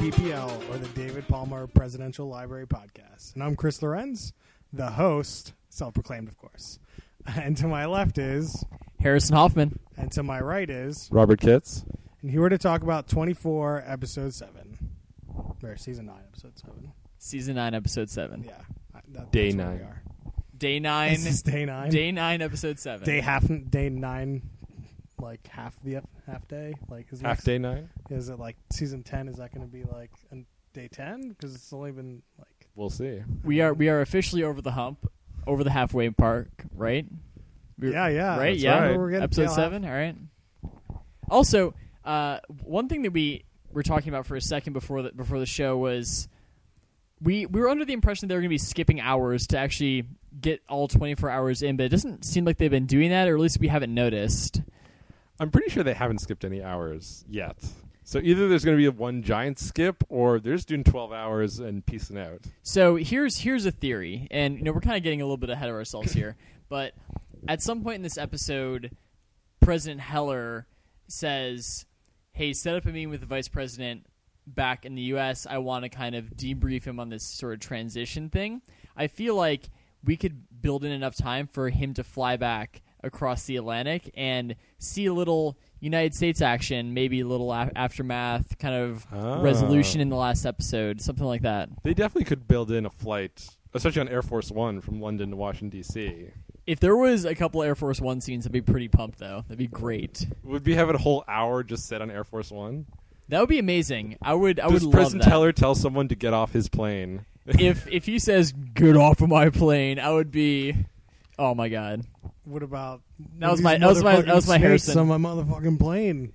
DPL, or the David Palmer Presidential Library Podcast. And I'm Chris Lorenz, the host, self-proclaimed, of course. And to my left is... Harrison Hoffman. And to my right is... Robert Kitts. And here we're to talk about 24, Episode 7. Or Season 9, Episode 7. Season 9, Episode 7. Yeah. Day that's where 9. we are. Day 9. This is Day 9? Day 9, Episode 7. Day 9, like half day? Like is Half day 9? Is it like Season 10? Is that going to be like Day 10? Because it's only been like... We'll see. We are officially over the hump, over the halfway mark, right? Yeah. Right? That's Yeah. right. We're getting Episode tail 7, all right. Also, one thing that we were talking about for a second before the show was we were under the impression they were going to be skipping hours to actually get all 24 hours in, but it doesn't seem like they've been doing that, or at least we haven't noticed. I'm pretty sure they haven't skipped any hours yet. So either there's going to be one giant skip, or they're just doing 12 hours and peacing out. So here's a theory, and we're kind of getting a little bit ahead of ourselves here, but at some point in this episode, President Heller says, hey, set up a meeting with the vice president back in the U.S. I want to kind of debrief him on this sort of transition thing. I feel like we could build in enough time for him to fly back across the Atlantic and see a little United States action, maybe a little aftermath kind of resolution in the last episode, something like that. They definitely could build in a flight, especially on Air Force One from London to Washington, D.C. If there was a couple Air Force One scenes, I'd be pretty pumped, though. That'd be great. Would we have a whole hour just set on Air Force One? That would be amazing. I would Does love President that. Heller tell someone to get off his plane? if he says, get off of my plane, I would be... Oh, my God. What about... That was my Harrison. On my motherfucking plane.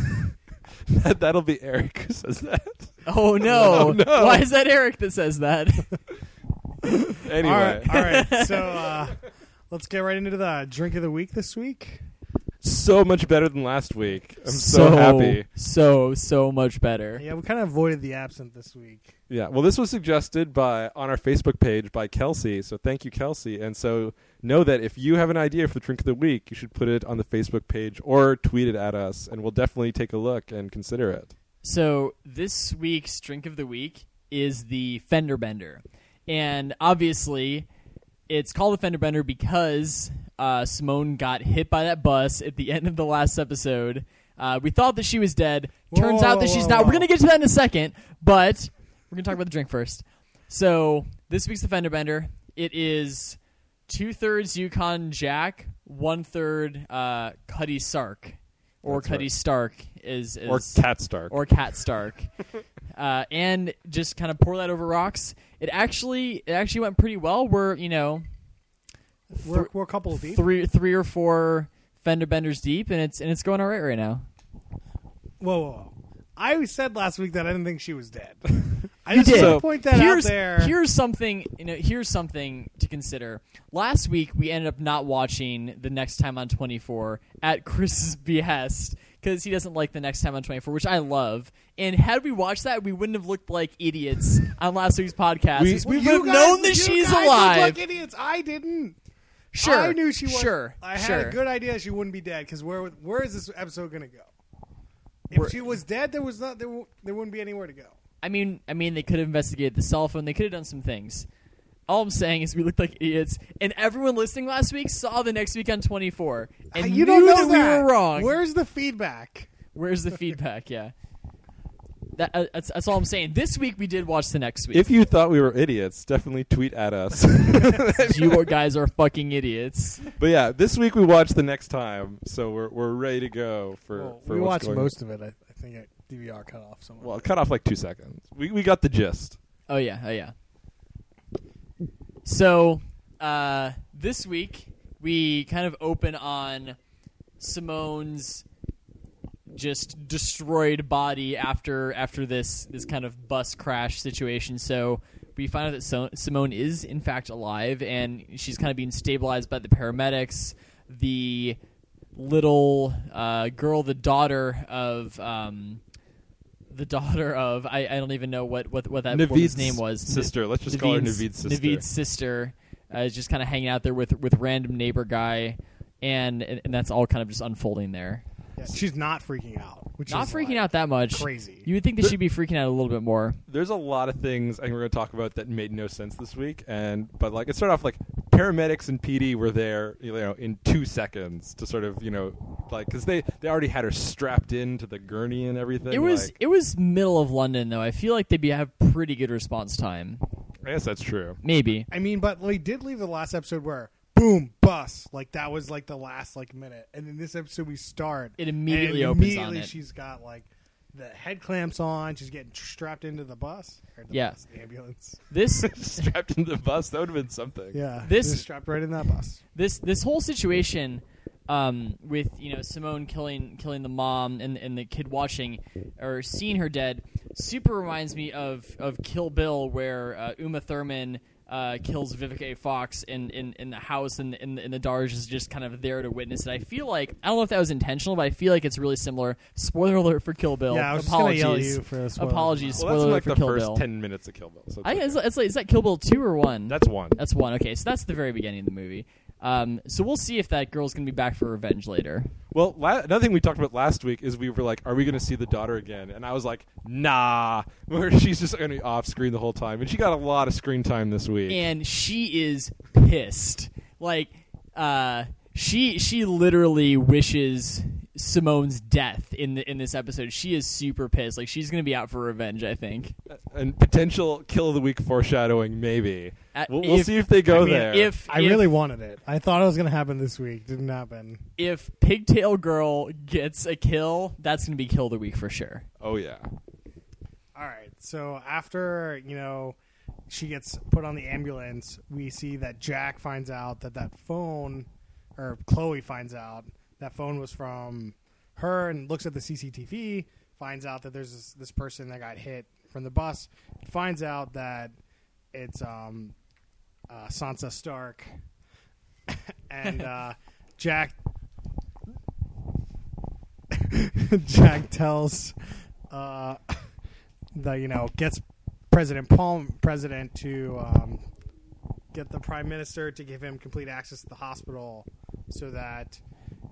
That'll be Eric who says that. Oh, no. Oh, no. Why is that Eric that says that? Anyway. All right. So let's get right into the drink of the week this week. So much better than last week. I'm so happy. So much better. Yeah, we kind of avoided the absinthe this week. Yeah, well, this was suggested on our Facebook page by Kelsey, so thank you, Kelsey. And so know that if you have an idea for Drink of the Week, you should put it on the Facebook page or tweet it at us, and we'll definitely take a look and consider it. So this week's Drink of the Week is the Fender Bender. And obviously, it's called the Fender Bender because Simone got hit by that bus at the end of the last episode. We thought that she was dead. Turns out that she's not. We're going to get to that in a second, but we're going to talk about the drink first. So this week's the Fender Bender. It is 2/3 Yukon Jack, 1/3 Cuddy Sark. Or That's Cuddy right. Stark is Or Cat Stark. Or Cat Stark. And just kind of pour that over rocks. It actually went pretty well. We're We're a couple of deep. three or four Fender Benders deep, and it's going all right now. Whoa. I said last week that I didn't think she was dead. I You just did. want to point that out there. Here's something to consider. Last week we ended up not watching The Next Time on 24 at Chris's behest because he doesn't like The Next Time on 24, which I love. And had we watched that, we wouldn't have looked like idiots on last week's podcast. We would have known that she's alive. Look like idiots. I didn't. Sure, I knew she was. Sure, I had a good idea she wouldn't be dead because where is this episode going to go? If she was dead, there wouldn't be anywhere to go. I mean, they could have investigated the cell phone. They could have done some things. All I'm saying is we looked like idiots, and everyone listening last week saw The Next Week on 24, and you knew don't know that we were wrong. Where's the feedback? Where's the feedback? Yeah, that's all I'm saying. This week we did watch The Next Week. If you thought we were idiots, definitely tweet at us. You guys are fucking idiots. But yeah, this week we watched The Next Time, so we're ready to go for we what's watched going most of it. I think DVR cut off somewhere. Well, it cut off like 2 seconds. We got the gist. Oh yeah. So this week we kind of open on Simone's just destroyed body after this kind of bus crash situation. So we find out that Simone is in fact alive, and she's kind of being stabilized by the paramedics. The little girl, the daughter of I don't even know what that woman's name was. Sister. Let's just call her Naveed's sister. Naveed's sister is just kind of hanging out there with random neighbor guy, and that's all kind of just unfolding there. Yeah, she's not freaking out. which Not is freaking like, out that much. crazy. You would think they should be freaking out a little bit more. There's a lot of things I think we're going to talk about that made no sense this week, but like it started off like paramedics and PD were there, in 2 seconds to sort of, like because they already had her strapped into the gurney and everything. It was middle of London though. I feel like they'd have pretty good response time. I guess that's true. Maybe. I mean, but we did leave the last episode where boom, bus, like that was like the last minute, and in this episode we start. It immediately and opens immediately on it. she's got like the head clamps on. She's getting strapped into the bus. Or the bus, the ambulance. This Strapped into the bus, that would have been something. Yeah, This- just strapped right in that bus. this whole situation with Simone killing the mom and the kid watching or seeing her dead super reminds me of Kill Bill, where Uma Thurman kills Vivica A. Fox in the house, and the Darge is just kind of there to witness it. I feel like, I don't know if that was intentional, but I feel like it's really similar. Spoiler alert for Kill Bill. Yeah, I was Apologies. just gonna yell at you for the spoilers. Apologies. Well, that's Spoiler in, alert like for the Kill first Bill. 10 minutes of Kill Bill. So I it's think it's like, is that Kill Bill 2 or 1? That's 1. That's 1. Okay, so that's the very beginning of the movie. So we'll see if that girl's going to be back for revenge later. Well, another thing we talked about last week is we were like, are we going to see the daughter again? And I was like, nah. Where she's just going to be off screen the whole time. And she got a lot of screen time this week. And she is pissed. Like, she literally wishes Simone's death in this episode. She is super pissed. Like, she's going to be out for revenge, I think. And potential kill of the week foreshadowing, maybe. We'll If- see if they go I mean, there. I really wanted it. I thought it was gonna happen this week. Didn't happen. If Pigtail Girl gets a kill, that's going to be kill of the week for sure. Oh, yeah. All right. So after she gets put on the ambulance, we see that Jack finds out that phone, or Chloe finds out that phone was from her, and looks at the CCTV, finds out that there's this person that got hit from the bus, finds out that it's Sansa Stark, and Jack tells gets President to get the Prime Minister to give him complete access to the hospital, so that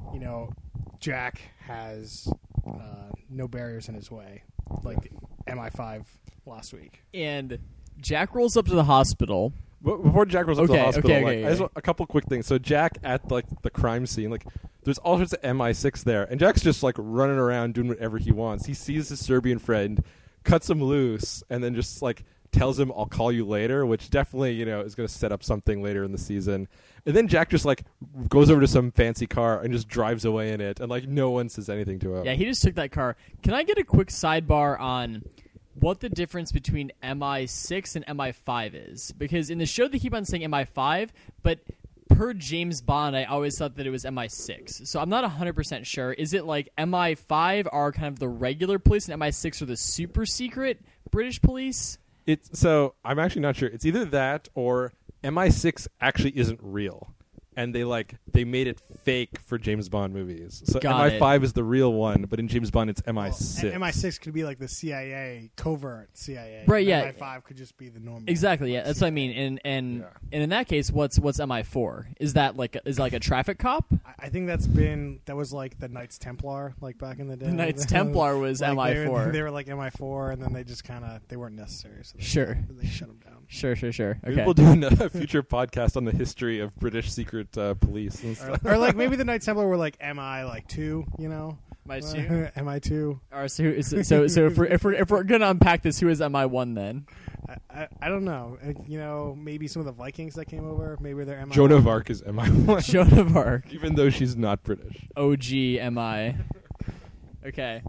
Jack has no barriers in his way, like MI5 last week. And Jack rolls up to the hospital. Before Jack rolls up to the Okay, hospital, okay. I just want a couple quick things. So Jack at the crime scene, there's all sorts of MI6 there, and Jack's just running around doing whatever he wants. He sees his Serbian friend, cuts him loose, and then just tells him, "I'll call you later," which definitely is going to set up something later in the season. And then Jack just goes over to some fancy car and just drives away in it, and no one says anything to him. Yeah, he just took that car. Can I get a quick sidebar on what the difference between MI6 and MI5 is? Because in the show they keep on saying MI5, but per James Bond, I always thought that it was MI6. So I'm not 100% sure. Is it like MI5 are kind of the regular police and MI6 are the super secret British police? So I'm actually not sure. It's either that or MI6 actually isn't real, and they made it fake for James Bond movies. So Got MI5 is the real one, but in James Bond it's MI6. And MI6 could be like the CIA, covert CIA. Right, yeah. MI5 could just be the normal. Exactly, yeah. That's what I mean. And in that case, what's MI4? Is that like a traffic cop? I think that was like the Knights Templar, back in the day. The Knights Templar was MI4. They were like MI4, and then they just they weren't necessary. So they shut them down. Sure. Okay. Maybe we'll do a future podcast on the history of British secret police and stuff. Or maybe the Knights Templar were MI 2, MI2. MI2. All right, so if we're gonna unpack this, who is MI1 then? I don't know. Maybe some of the Vikings that came over. Maybe they're MI. Joan of Arc is MI1. Joan of Arc. Even though she's not British. OG MI. Okay.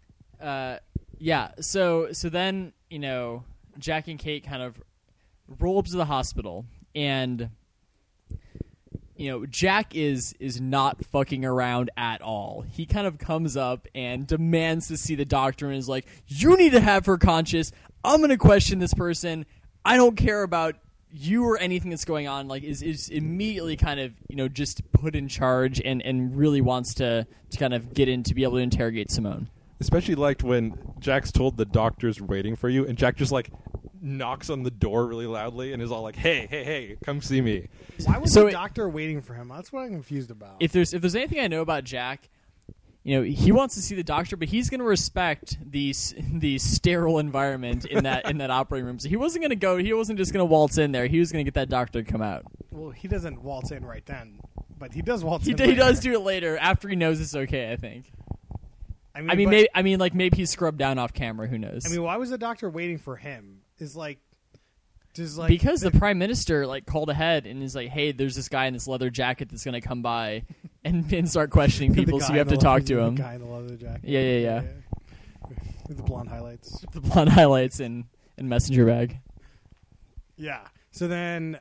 Yeah. So then Jack and Kate kind of roll up to the hospital, and Jack is not fucking around at all. He kind of comes up and demands to see the doctor and is like, "You need to have her conscious. I'm going to question this person. I don't care about you or anything that's going on." Is immediately kind of just put in charge and really wants to kind of get in to be able to interrogate Simone. Especially liked when Jack's told the doctor's waiting for you, and Jack just knocks on the door really loudly and is all like, hey, come see me. Why was the doctor waiting for him? That's what I'm confused about. If there's anything I know about Jack, he wants to see the doctor, but he's going to respect the sterile environment in that operating room. So he wasn't going to go. He wasn't just going to waltz in there. He was going to get that doctor to come out. Well, he doesn't waltz in right then, but he does waltz He in. he does do it later after he knows it's okay. I think. Maybe he's scrubbed down off camera. Who knows? I mean, why was the doctor waiting for him? Because the prime minister called ahead and is like, "Hey, there's this guy in this leather jacket that's going to come by and start questioning people, so you have to talk to him." The guy in the leather jacket. Yeah. With the blonde highlights. The blonde highlights and messenger bag. Yeah. So then,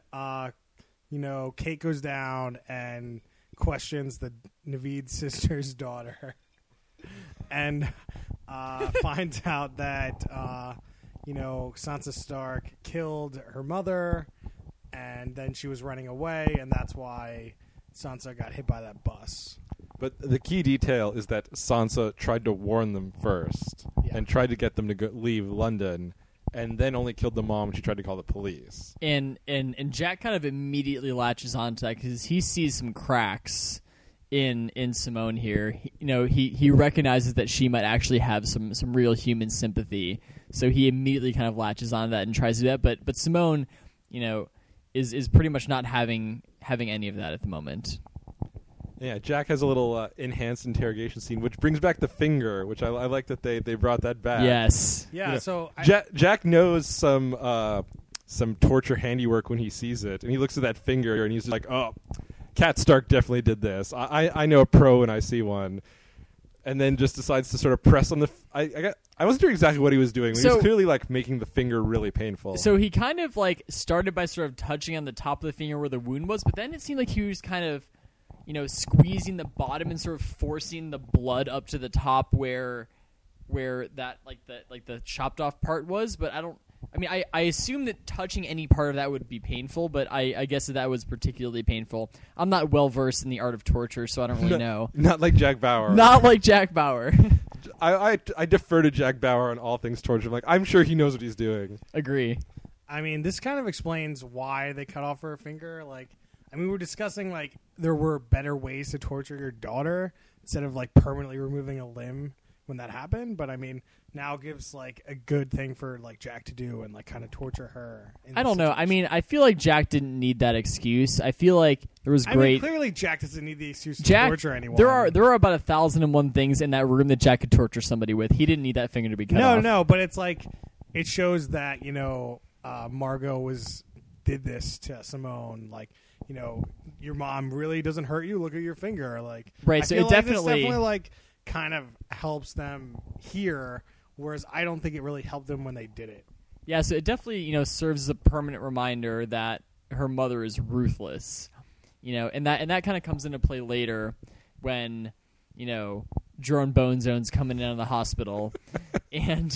Kate goes down and questions the Naveed sister's daughter, and finds out that Sansa Stark killed her mother, and then she was running away, and that's why Sansa got hit by that bus. But the key detail is that Sansa tried to warn them first and tried to get them to leave London, and then only killed the mom when she tried to call the police. And Jack kind of immediately latches onto that because he sees some cracks in Simone here. He recognizes that she might actually have some real human sympathy, so he immediately kind of latches on that and tries to do that. But Simone, is pretty much not having any of that at the moment. Yeah, Jack has a little enhanced interrogation scene, which brings back the finger, which I like that they brought that back. Yes. Yeah. So Jack knows some torture handiwork when he sees it, and he looks at that finger and he's like, "Oh, Cat Stark definitely did this. I know a pro when I see one." And then just decides to sort of press on the. I wasn't sure exactly what he was doing. He was clearly making the finger really painful. So he kind of started by sort of touching on the top of the finger where the wound was, but then it seemed like he was kind of, squeezing the bottom and sort of forcing the blood up to the top where that the chopped off part was. But I assume that touching any part of that would be painful, but I guess that was particularly painful. I'm not well versed in the art of torture, so I don't really know. Not like Jack Bauer. Not like Jack Bauer. I defer to Jack Bauer on all things torture. I'm sure he knows what he's doing. Agree. I mean, this kind of explains why they cut off her finger. We're discussing there were better ways to torture your daughter instead of permanently removing a limb when that happened. But now gives a good thing for Jack to do and kind of torture her. I don't know. I feel like Jack didn't need that excuse. I feel like there was great. Clearly Jack doesn't need the excuse to Jack, torture anyone. There are about 1,001 things in that room that Jack could torture somebody with. He didn't need that finger to be cut off. No, but it's it shows that Margot did this to Simone. Your mom really doesn't hurt you. Look at your finger. Right. So it definitely kind of helps them here. Whereas I don't think it really helped them when they did it. Yeah, so it definitely, serves as a permanent reminder that her mother is ruthless. And that kind of comes into play later when, Jerome Bonezone's coming in on the hospital and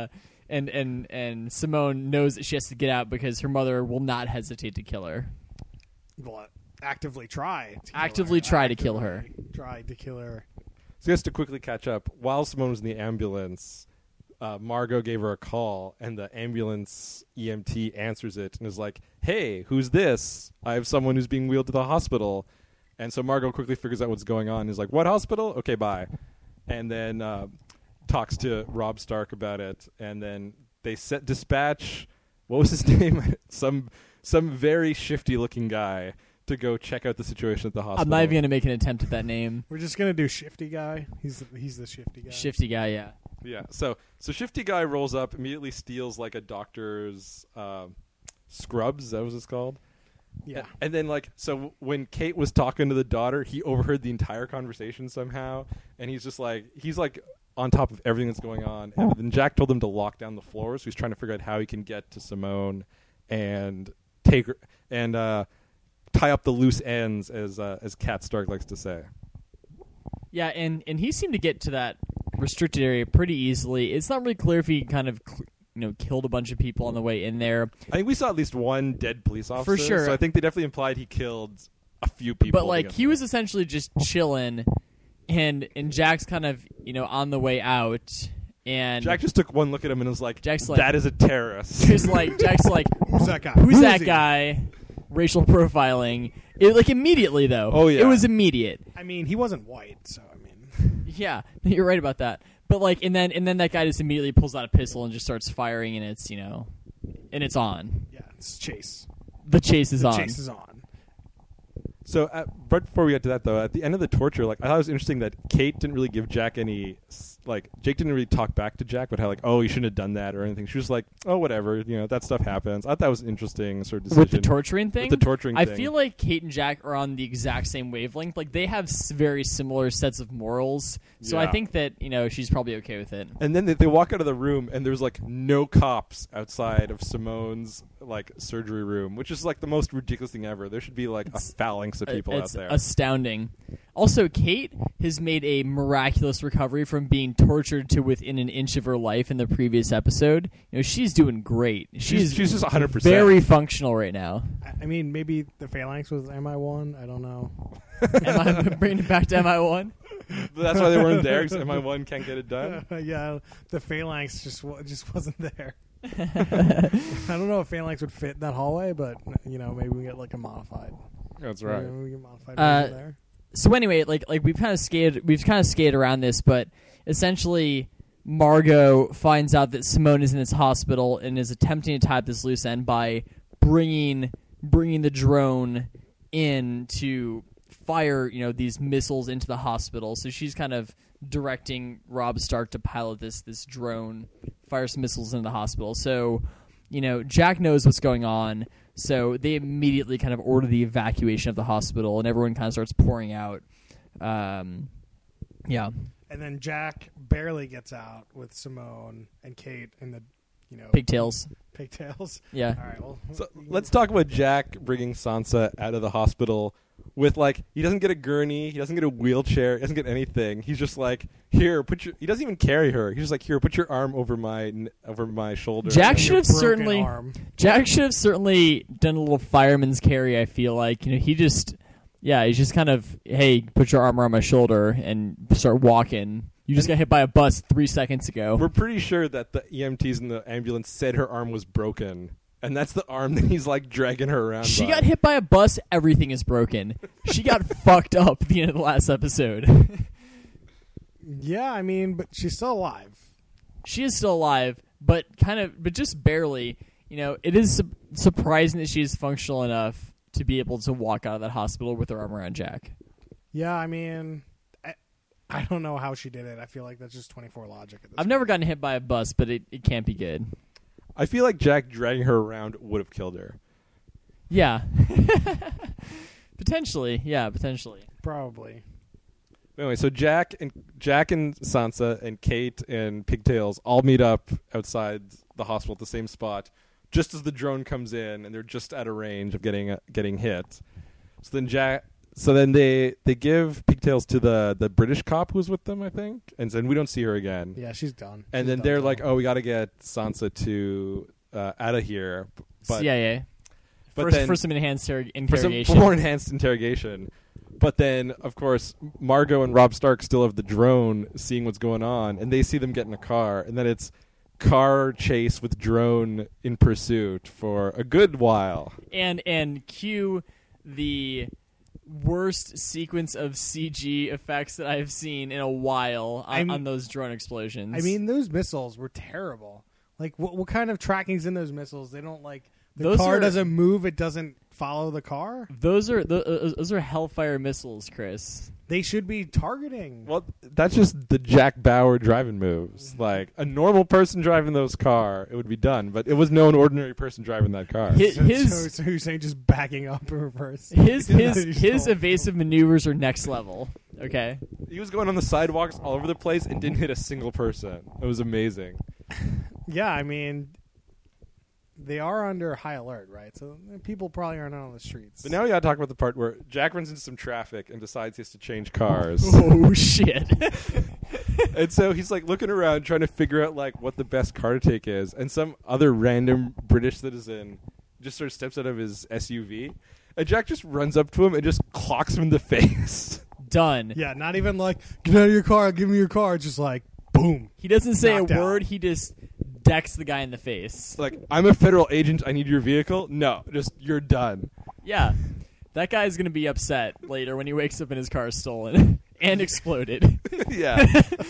Simone knows that she has to get out because her mother will not hesitate to kill her. Well, actively try to kill her. Try to kill her. So just to quickly catch up, while Simone was in the ambulance, Margot gave her a call, and the ambulance EMT answers it and is like, "Hey, who's this? I have someone who's being wheeled to the hospital." And so Margot quickly figures out what's going on and is like, "What hospital? Okay, bye." And then talks to Robb Stark about it, and then they set dispatch. What was his name? Some very shifty-looking guy to go check out the situation at the hospital. I'm not even going to make an attempt at that name. We're just going to do Shifty Guy. He's the Shifty Guy. Shifty Guy, yeah. Yeah, so Shifty Guy rolls up, immediately steals a doctor's scrubs, that was it's called? Yeah. And then so when Kate was talking to the daughter, he overheard the entire conversation somehow, and he's on top of everything that's going on. And then Jack told him to lock down the floor, so he's trying to figure out how he can get to Simone and take her and tie up the loose ends, as Cat Stark likes to say. Yeah, and he seemed to get to that restricted area pretty easily. It's not really clear if he kind of killed a bunch of people on the way in there. I think we saw at least one dead police officer. For sure. So I think they definitely implied he killed a few people. But he was essentially just chilling, and Jack's kind of on the way out. And Jack just took one look at him and was like, Jack's "That is a terrorist." Jack's like, "Who's that guy? Who's that guy?" Racial profiling. Immediately though. Oh yeah. It was immediate. He wasn't white, so Yeah, you're right about that. But like, and then that guy just immediately pulls out a pistol and just starts firing, and it's and it's on. Yeah, it's chase. The chase is on. Chase is on. So, right before we get to that, though, at the end of the torture, like I thought it was interesting that Kate didn't really give Jack any, like Jake didn't really talk back to Jack, but how like, oh, you shouldn't have done that or anything. She was like, oh, whatever, that stuff happens. I thought that was an interesting sort of decision. With the torturing thing? With the torturing I thing. feel like Kate and Jack are on the exact same wavelength. Like they have very similar sets of morals. So I Yeah. think that she's probably okay with it. And then they walk out of the room, and there's like no cops outside of Simone's like surgery room, which is like the most ridiculous thing ever. There should be like a phalanx of people out It's there. astounding. Also, Kate has made a miraculous recovery from being tortured to within an inch of her life in the previous episode. She's doing great. She's just 100%. very functional right now. I mean, maybe the phalanx was MI1. I don't know. Am I bringing it back to MI1? That's why they weren't there, because MI1 can't get it done. Yeah, the phalanx just wasn't there. I don't know if phalanx would fit in that hallway, but maybe we get like a modified. That's right. Maybe we get a modified version there. So anyway, like we've kind of skated around this, but essentially Margot finds out that Simone is in this hospital and is attempting to tie up this loose end by bringing the drone in to fire these missiles into the hospital. So she's kind of directing Robb Stark to pilot this drone, fire some missiles into the hospital. So Jack knows what's going on. So they immediately kind of order the evacuation of the hospital, and everyone kind of starts pouring out. Yeah. And then Jack barely gets out with Simone and Kate in the, Pigtails. Pigtails. Yeah. All right. Well, So let's talk about Jack bringing Sansa out of the hospital with he doesn't get a gurney, he doesn't get a wheelchair, he doesn't get anything. He's just like, here, he doesn't even carry her. He's just like, here, put your arm over my shoulder. Jack and should your have broken certainly arm. Jack should have certainly done a little fireman's carry. I feel like he just he's just kind of, hey, put your arm around my shoulder and start walking. You just got hit by a bus 3 seconds ago. We're pretty sure that the EMTs in the ambulance said her arm was broken, and that's the arm that he's like dragging her around. She by. got hit by a bus. Everything is broken. She got fucked up at the end of the last episode. Yeah, I mean, but she's still alive. She is still alive, but just barely. It is surprising that she is functional enough to be able to walk out of that hospital with her arm around Jack. Yeah, I mean, I don't know how she did it. I feel like that's just 24 logic. At this I've never gotten hit by a bus, but it can't be good. I feel like Jack dragging her around would have killed her. Yeah. Potentially. Yeah, potentially. Probably. Anyway, so Jack and Sansa and Kate and Pigtails all meet up outside the hospital at the same spot, just as the drone comes in, and they're just out of range of getting hit. So then they give Pigtails to the British cop who's with them, I think, and then we don't see her again. Yeah, she's done. And She's then done they're done. like, "Oh, we got to get Sansa to out of here." But CIA. But For some enhanced for interrogation. more enhanced interrogation. But then, of course, Margot and Robb Stark still have the drone seeing what's going on, and they see them get in a car, and then it's car chase with drone in pursuit for a good while. And cue the worst sequence of CG effects that I've seen in a while on those drone explosions. I mean, those missiles were terrible. Like, what kind of tracking's in those missiles? They don't the Those car are- doesn't move. It doesn't follow the car. those are Hellfire missiles, Chris. They should be targeting. Well, that's just the Jack Bauer driving moves. Like, a normal person driving those car, it would be done. But it was no ordinary person driving that car. So you're saying just backing up in reverse? His Just evasive maneuvers are next level. Okay. He was going on the sidewalks all over the place and didn't hit a single person. It was amazing. Yeah, I mean, they are under high alert, right? So people probably aren't out on the streets. But now we got to talk about the part where Jack runs into some traffic and decides he has to change cars. Oh shit. And so he's like looking around trying to figure out like what the best car to take is, and some other random British citizen just sort of steps out of his SUV, and Jack just runs up to him and just clocks him in the face. Done. Yeah, not even like, get out of your car, give me your car. Just like, boom. He doesn't say Knocked a out. word. He just decks the guy in the face. Like, I'm a federal agent, I need your vehicle. No, just you're done. Yeah. That guy's going to be upset later when he wakes up and his car is stolen. and exploded. Yeah.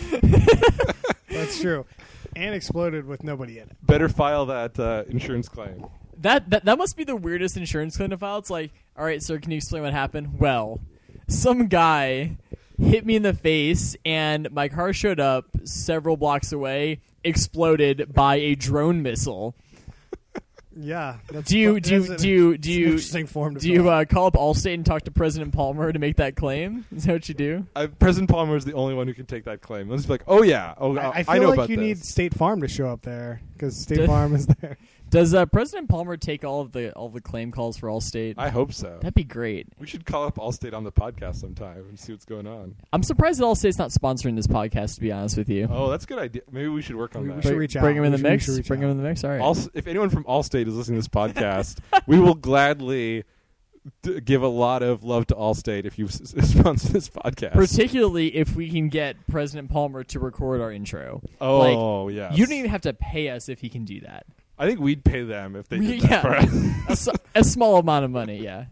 That's true. And exploded with nobody in it. Better file that insurance claim. That must be the weirdest insurance claim to file. It's like, all right, sir, can you explain what happened? Well, some guy hit me in the face, and my car showed up several blocks away, exploded by a drone missile. Yeah. That's Do you it's an interesting form to fill out. call up Allstate and talk to President Palmer to make that claim? Is that what you do? President Palmer is the only one who can take that claim. Let's be like, oh yeah, I I feel know like about you this. need State Farm to show up there because State Farm is there. Does President Palmer take all the claim calls for Allstate? I hope so. That'd be great. We should call up Allstate on the podcast sometime and see what's going on. I'm surprised that Allstate's not sponsoring this podcast, to be honest with you. Oh, that's a good idea. Maybe we should work on We that. should reach out. Bring him in the We mix. should reach Bring him out. in the mix. All right. If anyone from Allstate is listening to this podcast, we will gladly give a lot of love to Allstate if you sponsor this podcast. Particularly if we can get President Palmer to record our intro. Oh, yeah. You don't even have to pay us if he can do that. I think we'd pay them if they did that for us. A small amount of money, yeah.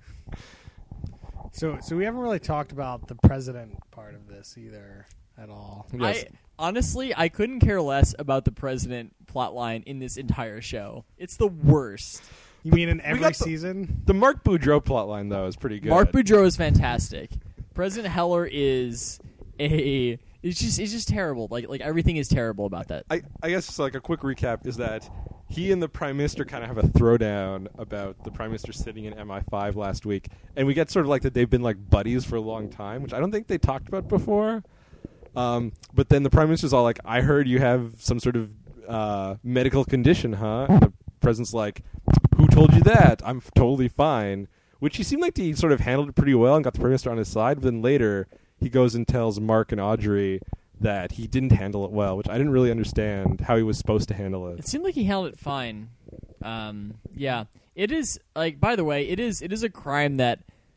So we haven't really talked about the president part of this either at all. Yes. I couldn't care less about the president plotline in this entire show. It's the worst. You mean in every got the- season? The Mark Boudreaux plotline, though, is pretty good. Mark Boudreaux is fantastic. President Heller is it's just terrible. Like everything is terrible about that. I guess like a quick recap is that he and the Prime Minister kind of have a throwdown about the Prime Minister sitting in MI5 last week, and we get sort of like that they've been like buddies for a long time, which I don't think they talked about before. But then the Prime Minister's all like, I heard you have some sort of medical condition, huh? And the President's like, who told you that? I'm totally fine. Which he seemed like he sort of handled it pretty well and got the Prime Minister on his side, but then later he goes and tells Mark and Audrey that he didn't handle it well, which I didn't really understand how he was supposed to handle it. It seemed like he handled it fine. Yeah, it is. Like, by the way, it is a crime that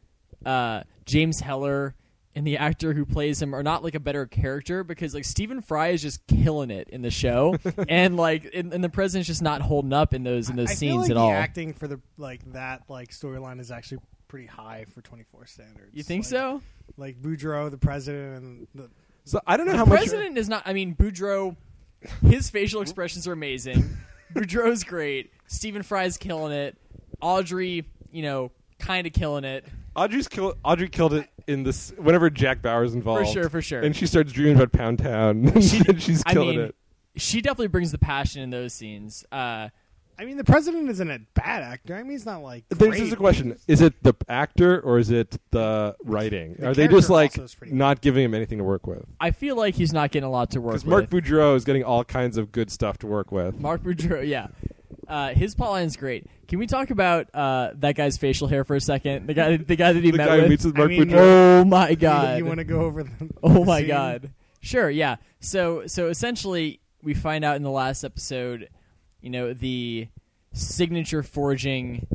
James Heller and the actor who plays him are not like a better character, because like Stephen Fry is just killing it in the show, and like and the president's just not holding up in those I feel scenes like at the all. acting for the that storyline is actually pretty high for 24 standards. You think Like- so? Like Boudreaux, the president, and the So I don't know The how much. president is not. I mean, Boudreaux, his facial expressions are amazing. Boudreaux's great. Stephen Fry's killing it. Audrey, kind of killing it. Audrey killed it in this whenever Jack Bauer's involved. For sure. And she starts dreaming about Pound Town. and she's killing it. She definitely brings the passion in those scenes. I mean, the president isn't a bad actor. I mean, he's not like There's great. just a question: is it the actor or is it the writing? The Are they just character like also is pretty not giving him anything to work with? I feel like he's not getting a lot to work Because with. Mark Boudreaux is getting all kinds of good stuff to work with. Mark Boudreaux, yeah. His plotline's great. Can we talk about that guy's facial hair for a second? The guy that he The met guy who with. meets with Mark I mean, Boudreaux. Oh my god! You want to go over the Oh my scene? god! Sure, yeah. So essentially, we find out in the last episode, the signature forging,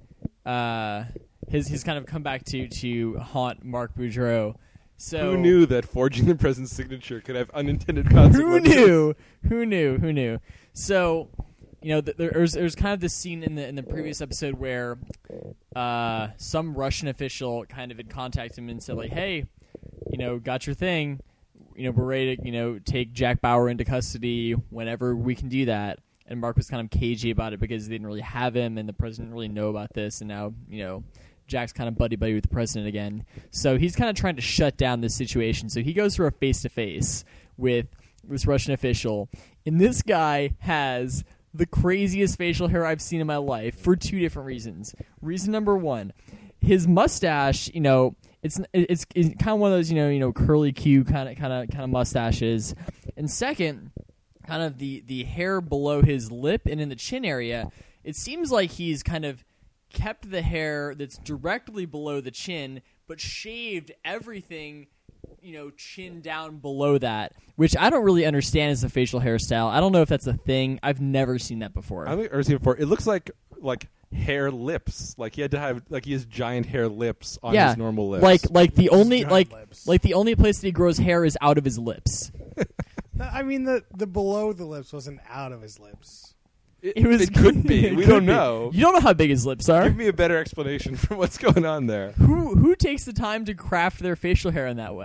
his kind of comeback to haunt Mark Boudreaux. So Who knew that forging the president's signature could have unintended consequences? Who knew? So, there's kind of this scene in the previous episode where some Russian official kind of had contacted him and said like, hey, got your thing. We're ready to take Jack Bauer into custody whenever we can do that. And Mark was kind of cagey about it because they didn't really have him, and the president didn't really know about this. And now, Jack's kind of buddy-buddy with the president again. So he's kind of trying to shut down this situation. So he goes for a face-to-face with this Russian official. And this guy has the craziest facial hair I've seen in my life for two different reasons. Reason number one, his mustache, it's kind of one of those, curly Q kind of mustaches. And second, kind of the hair below his lip and in the chin area, it seems like he's kind of kept the hair that's directly below the chin, but shaved everything, chin down below that, which I don't really understand as a facial hairstyle. I don't know if that's a thing. I've never seen that before. I think I've seen it before. It looks like hair lips. Like he had to have he has giant hair lips on his normal lips. Like the only Giant lips. like the only place that he grows hair is out of his lips. I mean, the below the lips wasn't out of his lips. It could be. It We could don't be. know. You don't know how big his lips are. Give me a better explanation for what's going on there. Who takes the time to craft their facial hair in that way?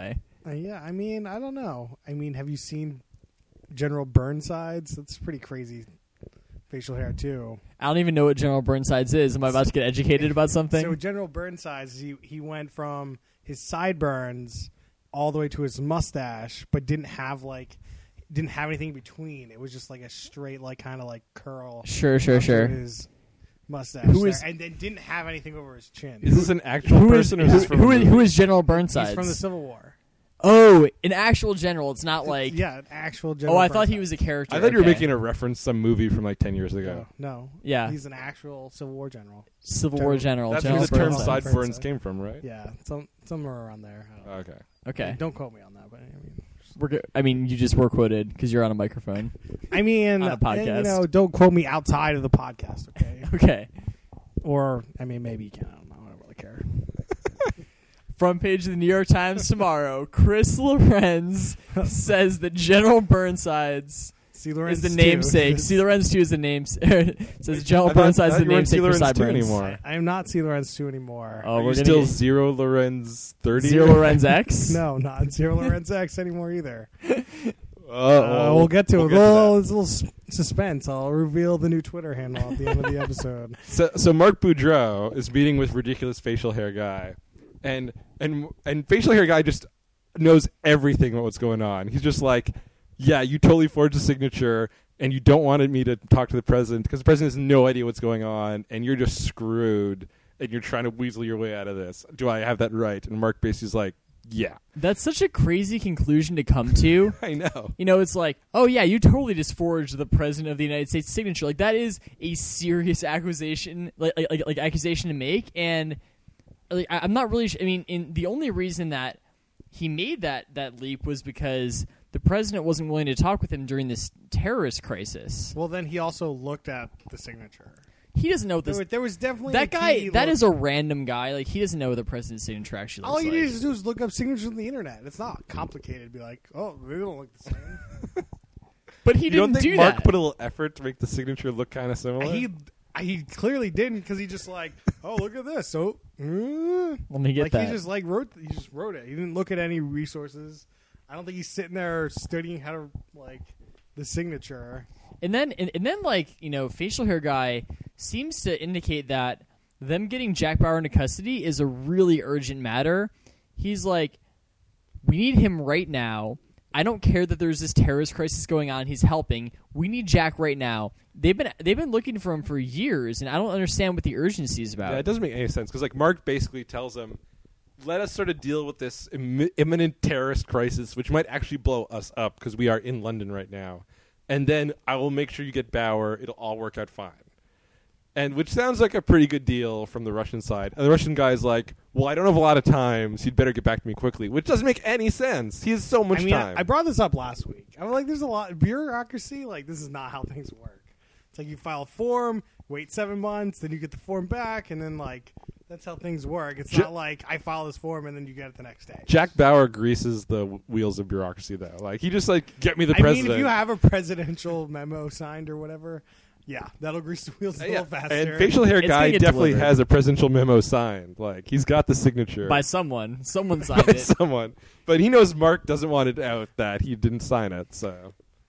Yeah, I mean, I don't know. I mean, have you seen General Burnsides? That's pretty crazy facial hair too. I don't even know what General Burnsides is. Am I about to get educated about something? So General Burnsides, he went from his sideburns all the way to his mustache, but didn't have anything between. It was just like a straight, like kind of like curl. Sure. up to his mustache. Who is- and then didn't have anything over his chin. Is this an actual person or is this from a movie? who is General Burnsides? He's from the Civil War. Oh, an actual general. It's not like. Yeah, an actual General. Oh, I thought he Burnside. was a character. I thought you were Okay. making a reference to some movie from like 10 years ago. No. Yeah. He's an actual Civil War general. Civil War general. That's General where the term Burnside. sideburns came from, right? Yeah, somewhere around there. I don't know. Okay. Okay. Don't quote me on that, but I mean, you just were quoted because you're on a microphone. I mean, On a podcast. don't quote me outside of the podcast, okay? Okay. Or I mean, maybe you can. I don't know. I don't really care. Front page of the New York Times tomorrow. Chris Lorenz says that General Burnsides C. Lorenz is the too. namesake. C. Lorenz 2 is the name. Says General Burnsides is the namesake for sideburns. I am not C. Lorenz 2 anymore. Oh, Are we're you gonna still get Zero Lorenz 30? Zero Lorenz X. No, not Zero Lorenz X anymore either. Oh, We'll get to we'll it. get to that. It's a little suspense. I'll reveal the new Twitter handle at the end of the episode. So Mark Boudreau is meeting with ridiculous facial hair guy, and facial hair guy just knows everything about what's going on. He's just like, yeah, you totally forged a signature, and you don't want me to talk to the president because the president has no idea what's going on, and you're just screwed, and you're trying to weasel your way out of this. Do I have that right? And Mark basically's like, yeah, That's such a crazy conclusion to come to. I know. You know, it's like, oh yeah, you totally just forged the president of the United States signature. Like that is a serious accusation, like accusation to make. And like, I'm not really. I mean, the only reason that he made that leap was because the president wasn't willing to talk with him during this terrorist crisis. Well, then he also looked at the signature. He doesn't know what this. There was definitely That a guy. key That look. is a random guy. Like he doesn't know what the president's signature actually All looks you like. need to do is look up signatures on the internet. It's not complicated. Be like, oh, they don't look the same. But he You don't didn't think do Mark that. put a little effort to make the signature look kind of similar? He clearly didn't because he just like, oh, look at this. So Let me get like that. he just wrote it. He didn't look at any resources. I don't think he's sitting there studying how to like the signature. And then, like, you know, facial hair guy seems to indicate that them getting Jack Bauer into custody is a really urgent matter. He's like, we need him right now. I don't care that there's this terrorist crisis going on. He's helping. We need Jack right now. They've been looking for him for years, and I don't understand what the urgency is about. Yeah, it doesn't make any sense because like Mark basically tells him, let us sort of deal with this imminent terrorist crisis, which might actually blow us up because we are in London right now. And then I will make sure you get Bauer. It'll all work out fine. And which sounds like a pretty good deal from the Russian side. And the Russian guy's like, well, I don't have a lot of time, so you'd better get back to me quickly, which doesn't make any sense. He has so much time. I brought this up last week. I was like, there's a lot of bureaucracy. Like, this is not how things work. It's like you file a form, wait 7 months, then you get the form back, and then, like, that's how things work. It's not like I file this form and then you get it the next day. Jack Bauer greases the wheels of bureaucracy, though. Like, he just, like, get me the president. I mean, if you have a presidential memo signed or whatever, yeah, that'll grease the wheels a little faster. And facial hair It's guy gonna get definitely delivered. has a presidential memo signed. Like, he's got the signature. By someone. Someone signed by it. someone. But he knows Mark doesn't want it out that he didn't sign it, so.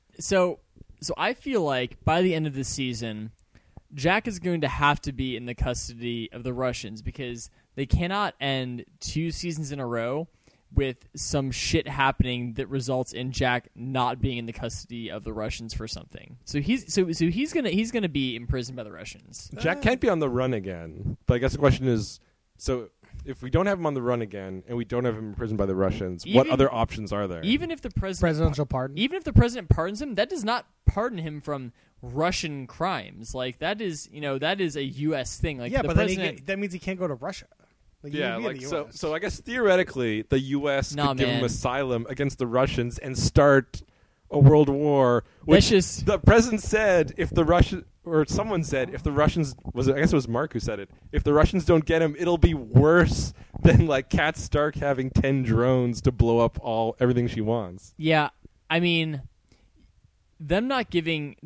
So I feel like by the end of the season, Jack is going to have to be in the custody of the Russians because they cannot end 2 seasons in a row with some shit happening that results in Jack not being in the custody of the Russians for something. So he's gonna be imprisoned by the Russians. Jack can't be on the run again. But I guess the question is, so if we don't have him on the run again and we don't have him imprisoned by the Russians, what Even- other options are there? Even if the president presidential pardon. even if the president pardons him, that does not pardon him from Russian crimes. Like that is a U.S. thing. Like yeah, the but president. that means he can't go to Russia. Like, he Yeah, can be in like the so. US. So I guess theoretically, the U.S. Nah, could give him man. asylum against the Russians and start a world war. Which That's just the president said, if the Russian or someone said, if the Russians I guess it was Mark who said it. If the Russians don't get him, it'll be worse than like Kat Stark having 10 drones to blow up everything she wants. yeah. I mean, knowingly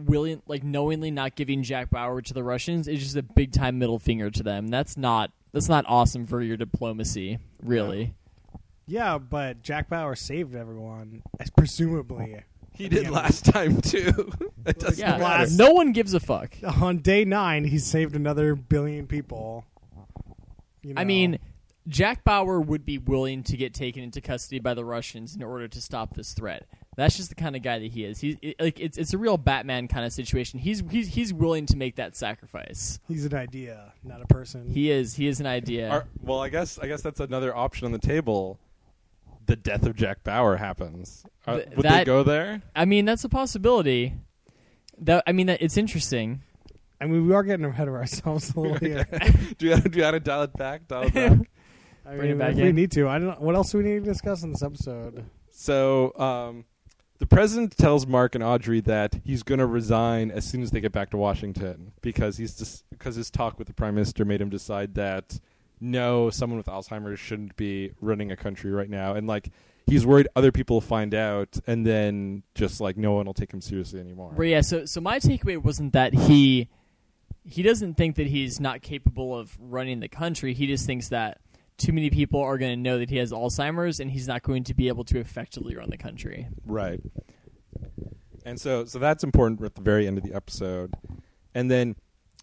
not giving Jack Bauer to the Russians is just a big time middle finger to them. That's not awesome for your diplomacy, really. Yeah, but Jack Bauer saved everyone, presumably. He did last time too. It doesn't Yeah, matter. no one gives a fuck. On day 9, he saved another billion people. You know. I mean, Jack Bauer would be willing to get taken into custody by the Russians in order to stop this threat. That's just the kind of guy that he is. It's a real Batman kind of situation. He's willing to make that sacrifice. he's an idea, not a person. He is an idea. Well, I guess that's another option on the table. The death of Jack Bauer happens. Would they go there? I mean, that's a possibility. It's interesting. I mean, we are getting ahead of ourselves a little here. do you want to dial it back? I Bring mean, it back if in. we need to. I don't know. What else do we need to discuss in this episode? So, the president tells Mark and Audrey that he's going to resign as soon as they get back to Washington because his talk with the prime minister made him decide that no, someone with Alzheimer's shouldn't be running a country right now, and like he's worried other people will find out, and then just like no one will take him seriously anymore. But yeah, so my takeaway wasn't that he doesn't think that he's not capable of running the country. He just thinks that too many people are going to know that he has Alzheimer's, and he's not going to be able to effectively run the country. Right. And so that's important at the very end of the episode. And then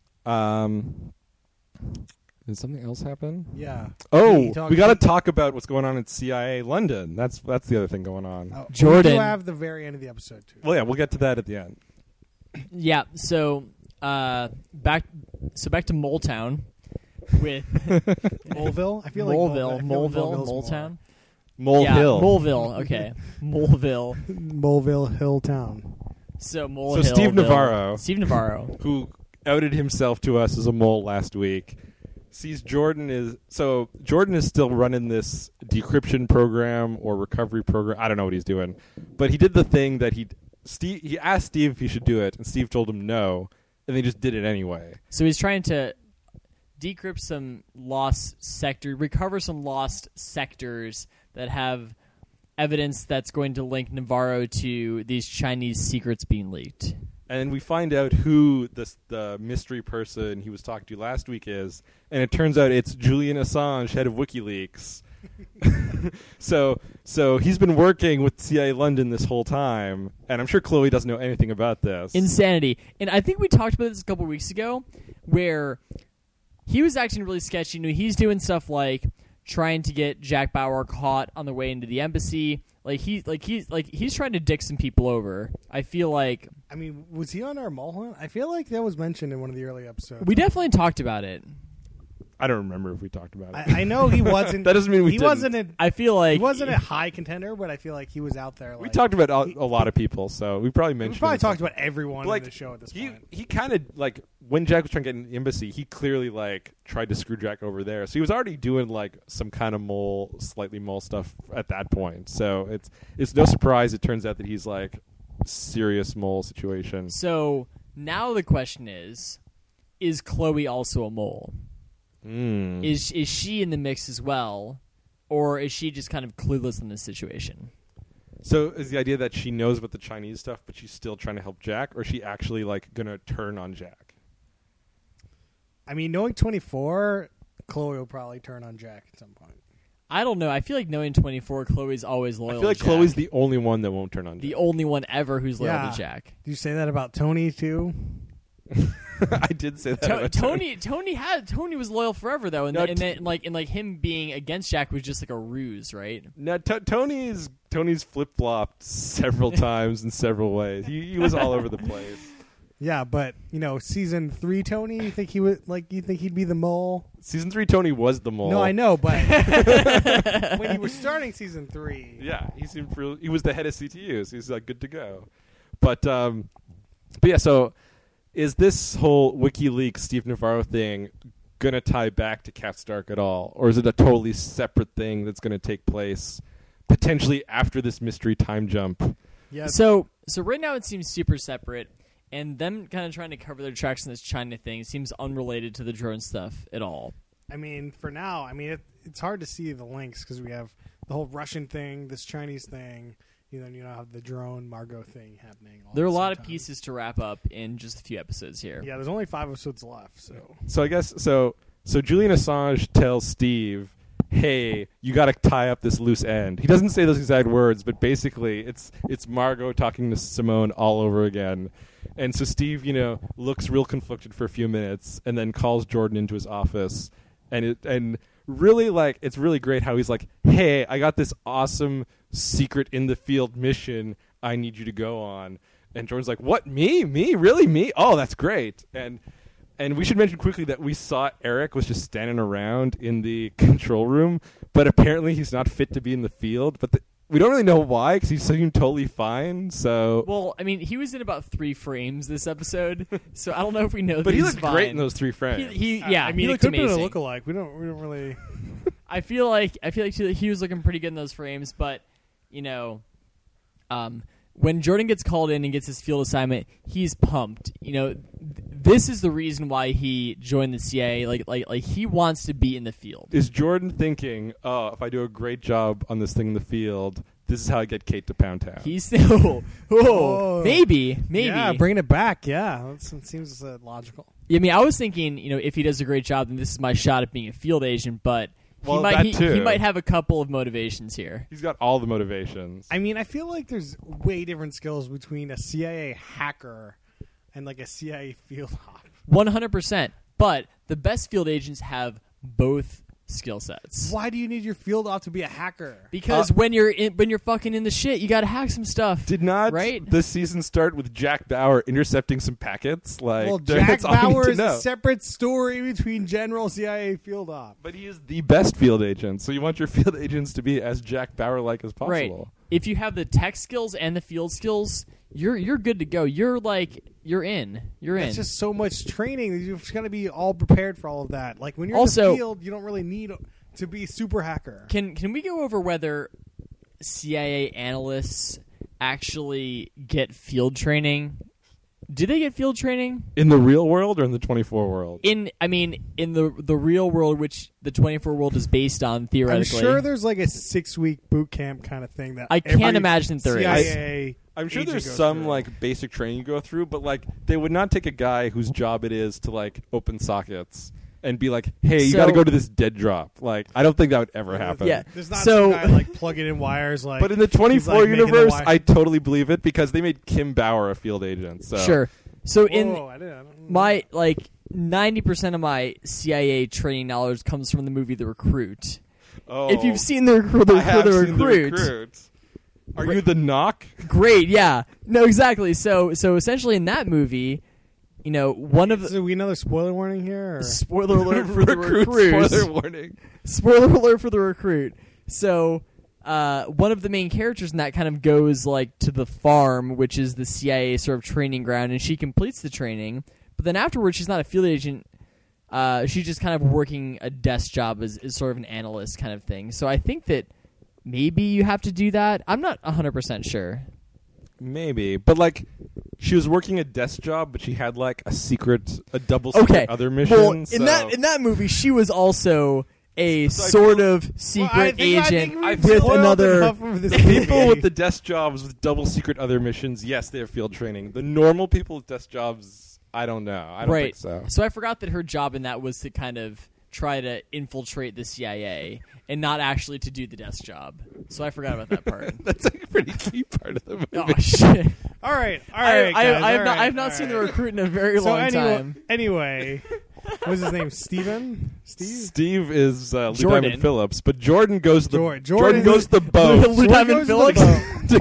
did something else happen? Yeah. Oh, we got to talk about what's going on at CIA London. That's the other thing going on. Oh, Jordan. We do have the very end of the episode, too. Well, yeah, we'll get to that at the end. Yeah, so back to Moletown with Moleville? I feel Moleville, like Moletown. Mole Yeah, Hill. Moleville. Okay, Moleville. Moleville Hill Town. So Mole So Hill, Steve Navarro. Steve Navarro. Who outed himself to us as a mole last week, sees Jordan is still running this decryption program or recovery program. I don't know what he's doing, but he did the thing that he asked Steve if he should do it, and Steve told him no, and they just did it anyway. So he's trying to decrypt some recover some lost sectors that have evidence that's going to link Navarro to these Chinese secrets being leaked. And we find out who the mystery person he was talking to last week is, and it turns out it's Julian Assange, head of WikiLeaks. So he's been working with CIA London this whole time, and I'm sure Chloe doesn't know anything about this. Insanity. And I think we talked about this a couple weeks ago, where he was acting really sketchy. You know, he's doing stuff like trying to get Jack Bauer caught on the way into the embassy. He's trying to dick some people over. I feel like I mean, was he on our mole hunt? I feel like that was mentioned in one of the early episodes. we definitely talked about it. I don't remember if we talked about it. I know he wasn't. That doesn't mean we he didn't. wasn't. I feel like He wasn't a high contender, but I feel like he was out there. We Like, talked about a lot of people, so we probably we mentioned. probably him. talked about everyone Like, in the show at this He point. kind of like when Jack was trying to get in the embassy, he clearly like tried to screw Jack over there. So he was already doing like some kind of slightly mole stuff at that point. So it's no surprise it turns out that he's like serious mole situation. so. Now the question is Chloe also a mole? Mm. Is she in the mix as well, or is she just kind of clueless in this situation? So is the idea that she knows about the Chinese stuff, but she's still trying to help Jack, or is she actually like gonna turn on Jack? I mean, knowing 24, Chloe will probably turn on Jack at some point. I don't know. I feel like knowing 24, Chloe's always loyal. I feel like to Jack. Chloe's the only one that won't turn on the Jack. only one ever who's loyal Yeah. to Jack. Do you say that about Tony too? I did say that. about Tony was loyal forever though, and No, then him being against Jack was just like a ruse, right? No, Tony's flip flopped several times in several ways. He was all over the place. Yeah, but season 3 Tony, you think he'd be the mole? Season 3, Tony was the mole. No, I know, but when he was starting season 3, Yeah, he was the head of CTUs. He's like good to go. But yeah, so is this whole WikiLeaks Steve Navarro thing gonna tie back to Cat Stark at all, or is it a totally separate thing that's gonna take place potentially after this mystery time jump? yeah. So right now it seems super separate, and them kind of trying to cover their tracks in this China thing seems unrelated to the drone stuff at all. I mean, for now, it's hard to see the links because we have the whole Russian thing, this Chinese thing. Then you have the drone Margot thing happening. There are a at the lot same of time. pieces to wrap up in just a few episodes here. Yeah, there's only 5 episodes left, so So I guess so Julian Assange tells Steve, hey, you got to tie up this loose end. He doesn't say those exact words, but basically it's Margot talking to Simone all over again. And so Steve, looks real conflicted for a few minutes and then calls Jordan into his office. And really, like, it's really great how he's like, hey, I got this awesome secret in the field mission I need you to go on. And Jordan's like, what, me? Me? Really? Me? Oh, that's great. And we should mention quickly that we saw Eric was just standing around in the control room, but apparently he's not fit to be in the field. But we don't really know why, because he seemed totally fine. So, well, I mean, he was in about 3 frames this episode, so I don't know if we know. But that he he's looked fine. great in those 3 frames. Yeah, I mean, he it looked could have amazing. been a lookalike. We don't really. I feel like he was looking pretty good in those frames, but when Jordan gets called in and gets his field assignment, he's pumped. This is the reason why he joined the CIA. Like he wants to be in the field. Is Jordan thinking, oh, if I do a great job on this thing in the field, this is how I get Kate to Pound Town? He's maybe. Yeah, bringing it back. Yeah, that seems logical. I mean, I was thinking, if he does a great job, then this is my shot at being a field agent. But Well, he might have a couple of motivations here. He's got all the motivations. I mean, I feel like there's way different skills between a CIA hacker and like a CIA field op. 100%. But the best field agents have both skill sets. Why do you need your field op to be a hacker? Because when you're fucking in the shit, you got to hack some stuff. Did not right? this season start with Jack Bauer intercepting some packets? Well, Jack Bauer is a separate story between general CIA field op. But he is the best field agent, so you want your field agents to be as Jack Bauer-like as possible. Right. If you have the tech skills and the field skills, you're good to go. You're in. It's just so much training. You've got to be all prepared for all of that. Like when you're also, in the field, you don't really need to be super hacker. Can we go over whether CIA analysts actually get field training? Do they get field training in the real world or in the 24 world? In the real world, which the 24 world is based on theoretically. I'm sure there's like a 6-week boot camp kind of thing that I can't imagine there CIA I'm sure there's some like basic training you go through, but like they would not take a guy whose job it is to like open sockets and be like, "Hey, you got to go to this dead drop." Like, I don't think that would ever happen. Yeah, there's not some guy like plugging in wires. Like, but in the 24 universe, I totally believe it because they made Kim Bauer a field agent. So. Sure. So I don't my 90% of my CIA training knowledge comes from the movie The Recruit. Oh, if you've seen The Recruit. Are you the knock? Great, yeah. No, exactly. So essentially in that movie, one of the... Is we another spoiler warning here? Or? Spoiler alert for The Recruit. Spoiler warning. Spoiler alert for The Recruit. So one of the main characters in that kind of goes like to the farm, which is the CIA sort of training ground, and she completes the training. But then afterwards, she's not a field agent. She's just kind of working a desk job as sort of an analyst kind of thing. So I think that maybe you have to do that. I'm not 100% sure. Maybe, but like she was working a desk job, but she had like a double secret other mission. Well, in that movie, she was also a sort of secret agent with another. The people with the desk jobs with double secret other missions, yes, they have field training. The normal people with desk jobs, I don't know. I don't think so. So I forgot that her job in that was to kind of try to infiltrate the CIA and not actually to do the desk job. So I forgot about that part. That's like a pretty key part of the movie. Oh shit! All right, guys. I have not seen The Recruit in a very long time. Anyway, what's his name? Steve? Steve is Lou Jordan. Diamond Phillips, but Jordan goes to Jordan goes to the boat Lou Diamond Phillips to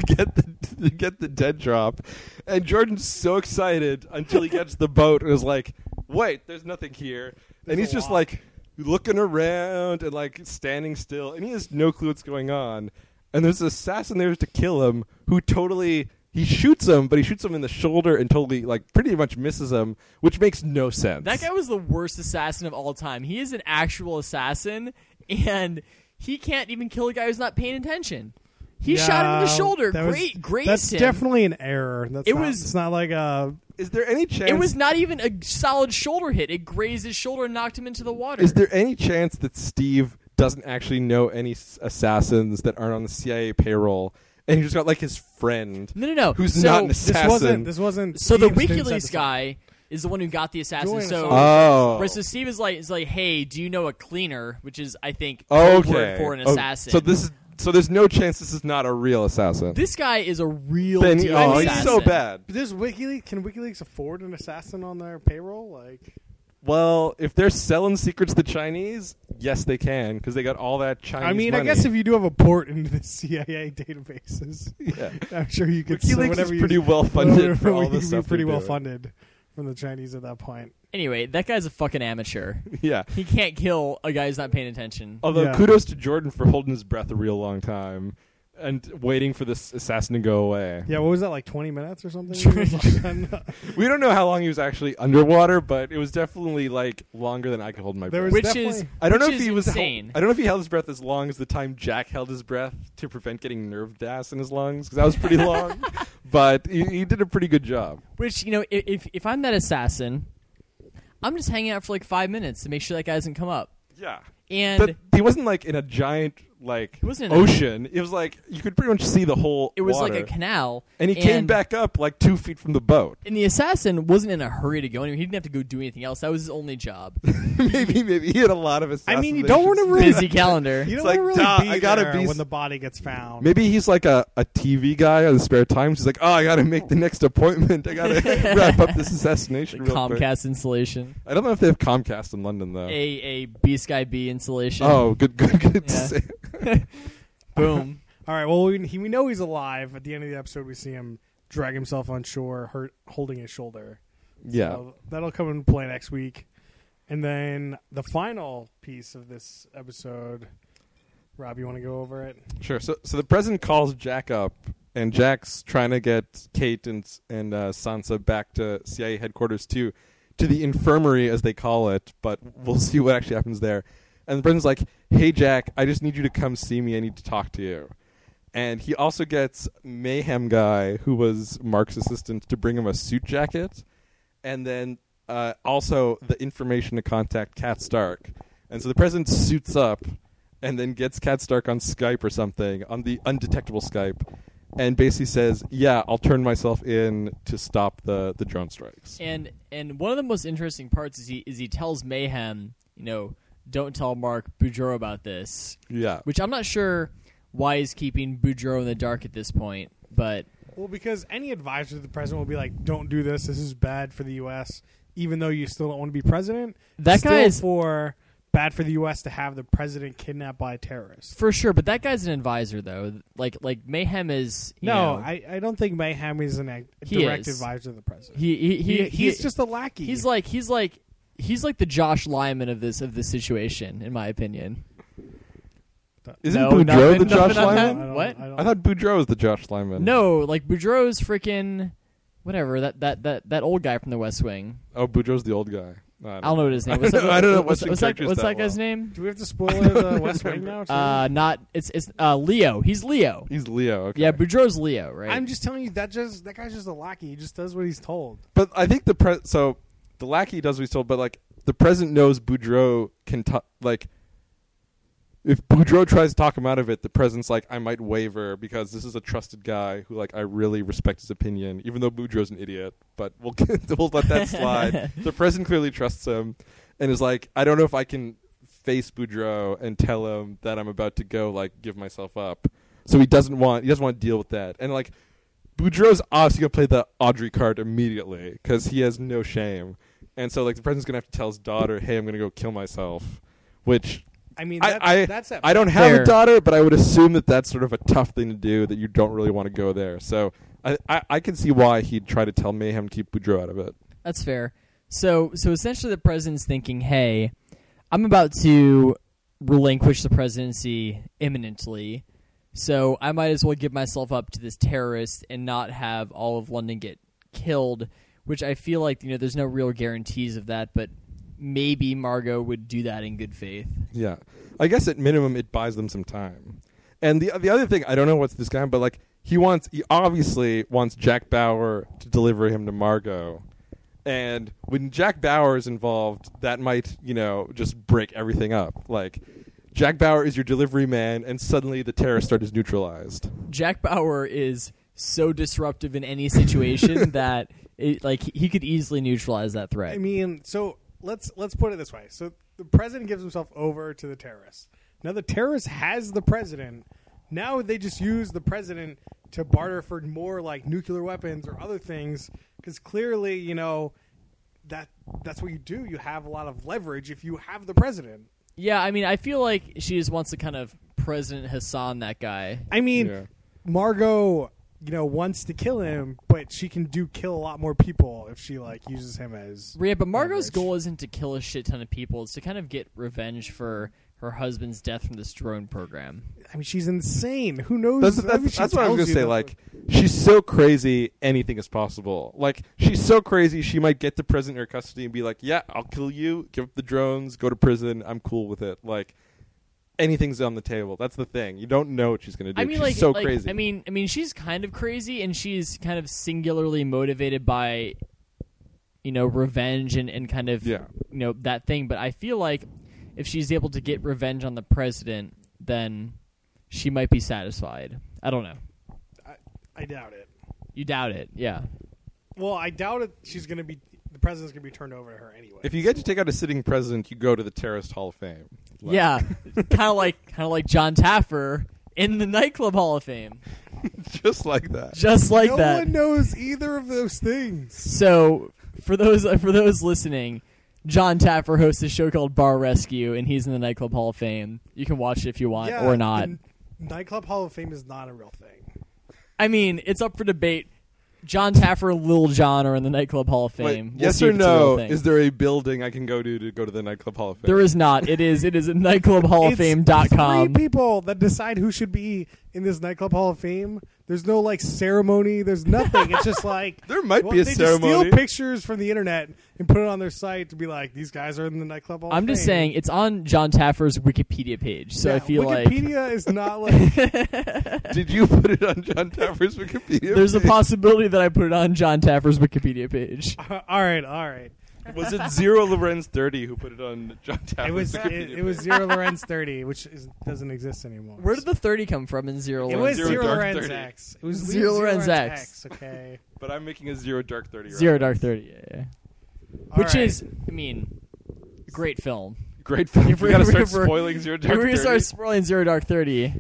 get the dead drop, and Jordan's so excited until he gets the boat and is like, "Wait, there's nothing here," and he's just like looking around and like standing still, and he has no clue what's going on. And there's an assassin there to kill him, who he shoots him, but he shoots him in the shoulder and totally like pretty much misses him, which makes no sense. That guy was the worst assassin of all time. He is an actual assassin, and he can't even kill a guy who's not paying attention. He shot him in the shoulder. That's definitely an error. It's not like a... Is there any chance... It was not even a solid shoulder hit. It grazed his shoulder and knocked him into the water. Is there any chance that Steve doesn't actually know any assassins that aren't on the CIA payroll, and he just got like his friend? No. Who's not an assassin. This wasn't. So the Steve WikiLeaks guy is the one who got the assassin. Julian So, Oh. right, so Steve is like, hey, do you know a cleaner? Which is, I think, code word Okay. for an Oh, assassin. so there's no chance this is not a real assassin. This guy is a real Then deal he's assassin. so bad. But can WikiLeaks afford an assassin on their payroll? Like, Well, if they're selling secrets to Chinese, yes, they can because they got all that Chinese. I mean, money. I guess if you do have a port into the CIA databases, yeah. I'm sure you could. so WikiLeaks whatever is pretty well funded for all the you'd be stuff. pretty they're well doing. funded from the Chinese at that point. Anyway, that guy's a fucking amateur. Yeah. He can't kill a guy who's not paying attention. Although Yeah. kudos to Jordan for holding his breath a real long time and waiting for this assassin to go away. Yeah, what was that, like 20 minutes or something? We don't know how long he was actually underwater, but it was definitely like longer than I could hold my There breath. was Which definitely- is I don't know which if is he was insane. I don't know if he held his breath as long as the time Jack held his breath to prevent getting nerve gas in his lungs because that was pretty long. But he did a pretty good job. Which, if I'm that assassin, I'm just hanging out for like 5 minutes to make sure that guy doesn't come up. Yeah. And But he wasn't like in a giant like He wasn't in a- ocean. It was like you could pretty much see the whole it was water. like a canal. And he came back up like 2 feet from the boat. And the assassin wasn't in a hurry to go anywhere. He didn't have to go do anything else. That was his only job. maybe he had a lot of I mean, you don't want to assassinations. really Busy calendar. You don't It's want like, to really duh, be I gotta there be when the body gets found. Maybe he's like a TV guy on his spare time. He's like, oh, I got to make the next appointment. I got to wrap up this assassination real quick. Comcast installation. I don't know if they have Comcast in London though. A B Sky B installation. Oh, good to Yeah. say. Boom. All right, well, we know he's alive. At the end of the episode, we see him drag himself on shore, holding his shoulder. Yeah. So that'll come into play next week. And then the final piece of this episode, Rob, you want to go over it? Sure. So the president calls Jack up, and Jack's trying to get Kate and Sansa back to CIA headquarters to the infirmary, as they call it. But we'll see what actually happens there. And the president's like, hey, Jack, I just need you to come see me. I need to talk to you. And he also gets Mayhem Guy, who was Mark's assistant, to bring him a suit jacket. And then also the information to contact Kat Stark. And so the president suits up and then gets Kat Stark on Skype or something, on the undetectable Skype, and basically says, yeah, I'll turn myself in to stop the drone strikes. And one of the most interesting parts is he tells Mayhem, don't tell Mark Boudreaux about this. Yeah. Which I'm not sure why he's keeping Boudreaux in the dark at this point, but Well, because any advisor to the president will be like, don't do this. This is bad for the U.S., even though you still don't want to be president. That still guy is bad for the U.S. to have the president kidnapped by terrorists. for sure. But that guy's an advisor, though. Like Mayhem is. I don't think Mayhem is a direct advisor to the president. He's just a lackey. He's like the Josh Lyman of this situation, in my opinion. Isn't No, Boudreaux nothing- the Josh nothing on that. Lyman? What? I thought Boudreaux was the Josh Lyman. No, like Boudreaux's freaking whatever that old guy from The West Wing. Oh, Boudreaux's the old guy. I don't know what his name I was. don't know What's what that characters that guy's well. name? Do we have to spoil the West Wing now? Too? Not it's Leo. He's Leo. He's Leo. Okay. Yeah, Boudreaux's Leo, right? I'm just telling you that guy's just a lackey. He just does what he's told. But I think the lackey does what he's told, but like the president knows Boudreaux can like. If Boudreaux tries to talk him out of it, the president's like, I might waver because this is a trusted guy who, like, I really respect his opinion, even though Boudreaux's an idiot. But we'll let that slide. The president clearly trusts him and is like, I don't know if I can face Boudreaux and tell him that I'm about to go, like, give myself up. So he doesn't want to deal with that. And, like, Boudreaux's obviously going to play the Audrey card immediately because he has no shame. And so, like, the president's going to have to tell his daughter, hey, I'm going to go kill myself, which... I mean, that's that. I don't have Fair. a daughter, but I would assume that that's sort of a tough thing to do, that you don't really want to go there. So I can see why he'd try to tell Mayhem to keep Boudreaux out of it. That's fair. So essentially the president's thinking, hey, I'm about to relinquish the presidency imminently, so I might as well give myself up to this terrorist and not have all of London get killed, which I feel like, there's no real guarantees of that, but maybe Margot would do that in good faith. Yeah. I guess at minimum it buys them some time. And the other thing, I don't know what's this guy, but like he obviously wants Jack Bauer to deliver him to Margot. And when Jack Bauer is involved, that might, just break everything up. Like Jack Bauer is your delivery man and suddenly the terrorist threat is neutralized. Jack Bauer is so disruptive in any situation that he could easily neutralize that threat. I mean, so let's put it this way. So the president gives himself over to the terrorists. Now the terrorist has the president. Now they just use the president to barter for more like nuclear weapons or other things, because clearly, that's what you do. You have a lot of leverage if you have the president. Yeah, I mean, I feel like she just wants to kind of President Hassan that guy. I mean, Margot, wants to kill him, but she can kill a lot more people if she uses him as. Yeah, but Margot's leverage. goal isn't to kill a shit ton of people; it's to kind of get revenge for her husband's death from this drone program. I mean, she's insane. Who knows? That's what I was going to say. Like, she's so crazy, anything is possible. Like, she's so crazy, she might get the president in her custody and be like, yeah, I'll kill you, give up the drones, go to prison, I'm cool with it. Like, anything's on the table. That's the thing. You don't know what she's going to do. I mean, she's so crazy. I mean, she's kind of crazy, and she's kind of singularly motivated by, revenge and kind of, that thing. But I feel like if she's able to get revenge on the president, then she might be satisfied. I don't know. I doubt it. You doubt it, yeah. Well, I doubt it. The president's going to be turned over to her anyway. If you get to take out a sitting president, you go to the Terrorist Hall of Fame. Like. Yeah, kind of like John Taffer in the Nightclub Hall of Fame. Just like that. Just like no that. No one knows either of those things. So, for those listening, John Taffer hosts a show called Bar Rescue, and he's in the Nightclub Hall of Fame. You can watch it if you want or not. The Nightclub Hall of Fame is not a real thing. I mean, it's up for debate. John Taffer and Lil Jon are in the Nightclub Hall of Fame. Wait, yes or no? Is there a building I can go to go to the Nightclub Hall of Fame? There is not. It is at nightclubhalloffame.com. It's 3 people that decide who should be in this Nightclub Hall of Fame. There's no ceremony. There's nothing. It's just there might be a they ceremony. Just steal pictures from the internet and put it on their site to be like, these guys are in the Nightclub Hall of Fame. I'm just saying it's on John Taffer's Wikipedia page, so I feel Wikipedia is not like. Did you put it on John Taffer's Wikipedia? There's a possibility that I put it on John Taffer's Wikipedia page. All right. Was it Zero Lorenz 30 who put it on John Taffer's Wikipedia? It was Zero Lorenz 30, which doesn't exist anymore. Where did the 30 come from in Zero It Lorenz? was Zero Zero Dark Lorenz 30. X. It was Zero Lorenz X. Okay. But I'm making a Zero Dark 30. Zero Dark 30, yeah. Which is, great film. Great film. If we gotta start spoiling Zero Dark 30. We're going to start spoiling Zero Dark 30.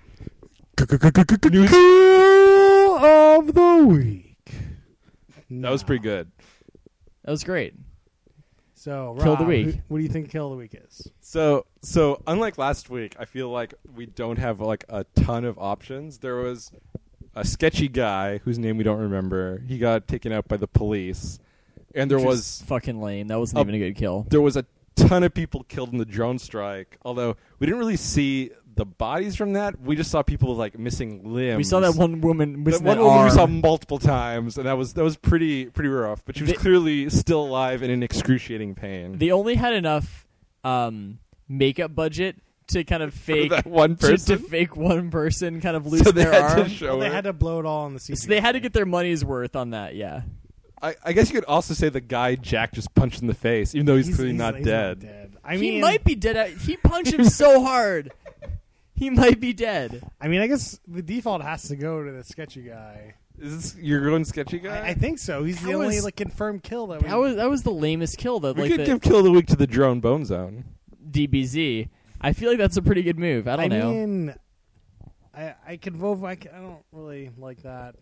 Kill of the week. That was pretty good. That was great. So, Kill of the Rob, week. What do you think Kill of the Week is? So unlike last week, I feel like we don't have a ton of options. There was a sketchy guy whose name we don't remember. He got taken out by the police, and there was fucking lame. That wasn't even a good kill. There was a ton of people killed in the drone strike. Although we didn't really see the bodies from that. We just saw people missing limbs. We saw that one woman missing that that one woman arm. we saw multiple times, and that was pretty rough. But she was clearly still alive and in excruciating pain. They only had enough makeup budget to kind of fake that one person. to fake one person kind of lose So they their had arm. to show They her. had to blow it all on the CGI. So they had to get their money's worth on that. Yeah. I guess you could also say the guy Jack just punched in the face, even though he's clearly not dead. I He mean, might be dead. He punched him so hard. He might be dead. I mean, I guess the default has to go to the sketchy guy. Is this your own sketchy guy? I think so. He's the That only was- confirmed kill that That was the lamest kill though. we Like could the give Kill of the Week to the Drone Bone Zone. DBZ. I feel like that's a pretty good move. I don't know. mean, I could vote. I don't really like that.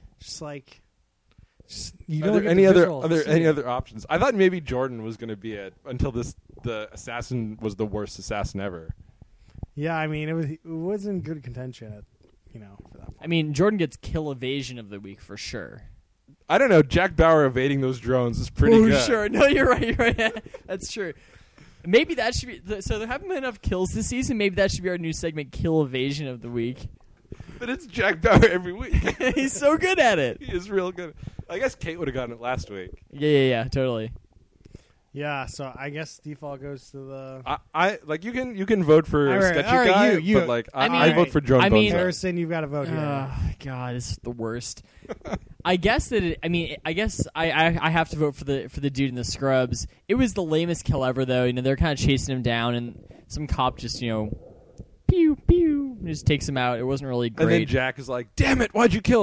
You Are don't there get any the other visual are there of any seeing other options? I thought maybe Jordan was going to be it until the assassin was the worst assassin ever. Yeah, I mean, it was in good contention for that point. I mean, Jordan gets kill evasion of the week for sure. I don't know. Jack Bauer evading those drones is pretty good. Sure. No, you're right. You're right. That's true. Maybe that should be. So there haven't been enough kills this season. Maybe that should be our new segment, Kill Evasion of the Week. But it's Jack Bauer every week. He's so good at it. He is real good. I guess Kate would have gotten it last week. Yeah, totally. Yeah, so I guess default goes to the I like you can vote for All right, sketchy all right, guy, you- but like I mean- I vote for Drone I Bone mean- Zone. Harrison. You've got to vote here. God, it's the worst. I guess that. I guess I have to vote for the dude in the scrubs. It was the lamest kill ever, though. They're kind of chasing him down, and some cop just pew pew just takes him out. It wasn't really great. And then Jack is like, "Damn it! Why'd you kill him?"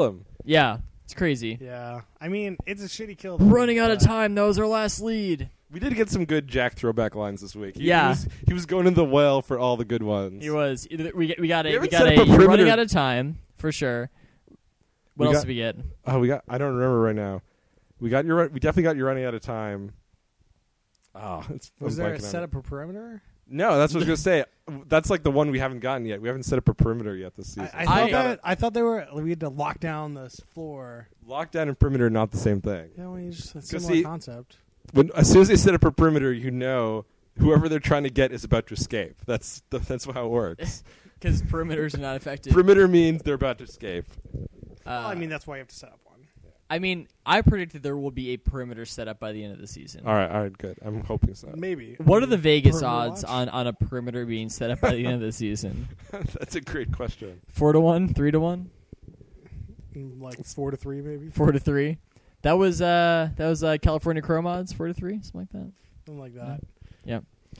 Yeah, it's crazy. Yeah, I mean, it's a shitty kill. Running out of time. That was our last lead. We did get some good Jack throwback lines this week. Yeah. He was going in the well for all the good ones. He was. We got haven't a set up a you're running perimeter- out of time for sure. What else did we get? Oh, I don't remember right now. We definitely got you running out of time. Oh, Was I'm there a blanking on setup for perimeter? No, that's what I was gonna say. That's like the one we haven't gotten yet. We haven't set up a perimeter yet this season. I thought we had to lock down this floor. Lockdown and perimeter are not the same thing. Yeah, well, it's just a 'Cause similar see- concept. As soon as they set up a perimeter, you know whoever they're trying to get is about to escape. That's how it works. Because perimeters are not effective. Perimeter means they're about to escape. Well, I mean, that's why you have to set up one. I mean, I predicted there will be a perimeter set up by the end of the season. All right, good. I'm hoping so. Maybe. What are the Vegas Perimeter odds watch? on a perimeter being set up by the end of the season? That's a great question. 4-1, 3-1, Like 4-3, maybe 4-3. That was California Chrome odds, 4-3, something like that. something like that. Yeah.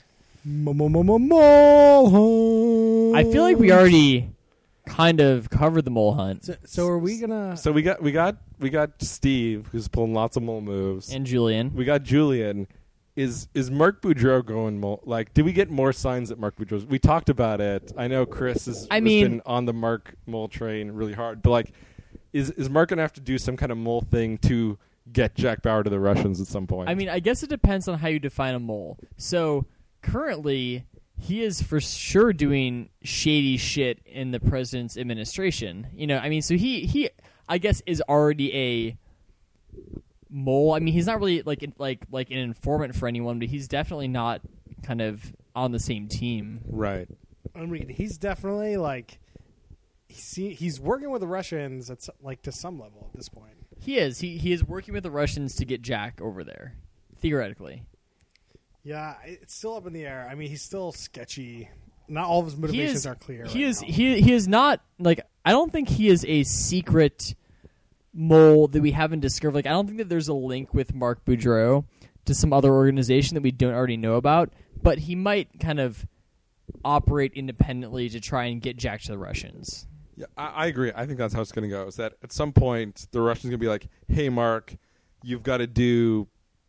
Mole I feel like we already kind of covered the mole hunt. So are we gonna? So we got Steve, who's pulling lots of mole moves. And Julian. We got Julian. Is Mark Boudreau going mole? Like, did we get more signs that Mark Boudreau? We talked about it. I know Chris has been on the Mark mole train really hard, but like, is Mark gonna have to do some kind of mole thing to get Jack Bauer to the Russians at some point? I mean, I guess it depends on how you define a mole. So currently, he is for sure doing shady shit in the president's administration. You know, I mean, so he I guess is already a mole. I mean, he's not really like an informant for anyone, but he's definitely not kind of on the same team. right. I mean, he's definitely like he's working with the Russians at to some level at this point. He is. He is working with the Russians to get Jack over there, theoretically. Yeah, it's still up in the air. I mean, he's still sketchy. Not all of his motivations are clear. He right is. now. He is not like. I don't think he is a secret mole that we haven't discovered. Like, I don't think that there's a link with Mark Boudreau to some other organization that we don't already know about. But he might kind of operate independently to try and get Jack to the Russians. Yeah, I agree. I think that's how it's going to go. Is that at some point the Russians going to be like, "Hey, Mark, you've got to do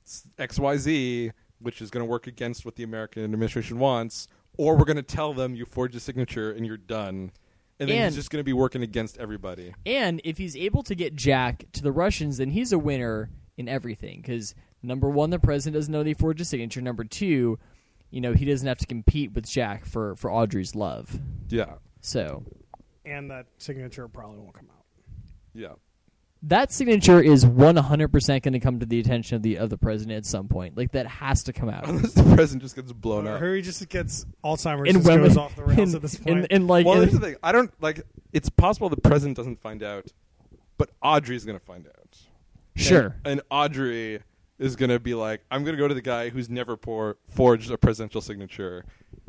XYZ, which is going to work against what the American administration wants, or we're going to tell them you forged a signature and you're done." And then he's just going to be working against everybody. And if he's able to get Jack to the Russians, then he's a winner in everything. Because number one, the president doesn't know that he forged a signature. Number two, he doesn't have to compete with Jack for Audrey's love. Yeah. So. And that signature probably won't come out. Yeah. That signature is 100% going to come to the attention of the president at some point. Like, that has to come out. Unless the president just gets blown up. Or he just gets Alzheimer's In just women- goes off the rails at this point. Well, here's the thing. I don't like. It's possible the president doesn't find out, but Audrey's going to find out. Sure. And Audrey is going to be like, "I'm going to go to the guy who's never forged a presidential signature."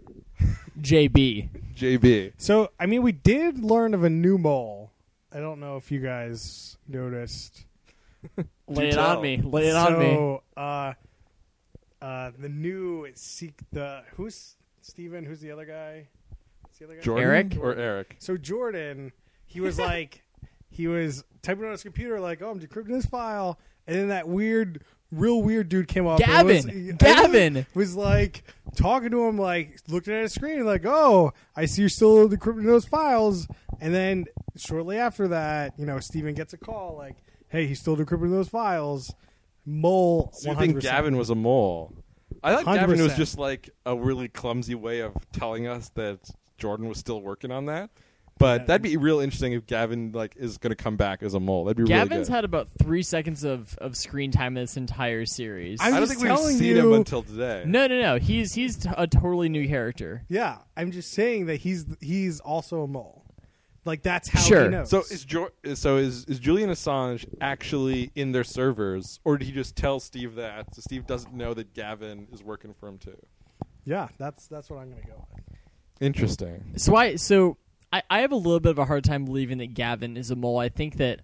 JB. JB. So, I mean, we did learn of a new mole. I don't know if you guys noticed. Lay it tell. on me. Lay it on me. So, the new who's Steven? Who's the other guy? What's the other guy? Jordan Eric? or Eric? So Jordan, he was like, he was typing on his computer like, "Oh, I'm decrypting this file," and then that real weird dude came up. Gavin was like talking to him, like looking at his screen, like, "Oh, I see you're still decrypting those files." And then shortly after that, Steven gets a call like, "Hey, he's still decrypting those files." Mole. So you think 100%. Gavin was a mole? I thought Gavin 100%. was just like a really clumsy way of telling us that Jordan was still working on that. But Yeah. that'd be real interesting if Gavin is going to come back as a mole. That'd be Gavin's really good. had about 3 seconds of screen time in this entire series. I'm I don't just think we've telling seen you- him until today. No. He's a totally new character. Yeah, I'm just saying that he's also a mole. Like that's how Sure. he knows. So is Julian Assange actually in their servers, or did he just tell Steve that? So Steve doesn't know that Gavin is working for him too. Yeah, that's what I'm going to go with. Interesting. So I have a little bit of a hard time believing that Gavin is a mole. I think that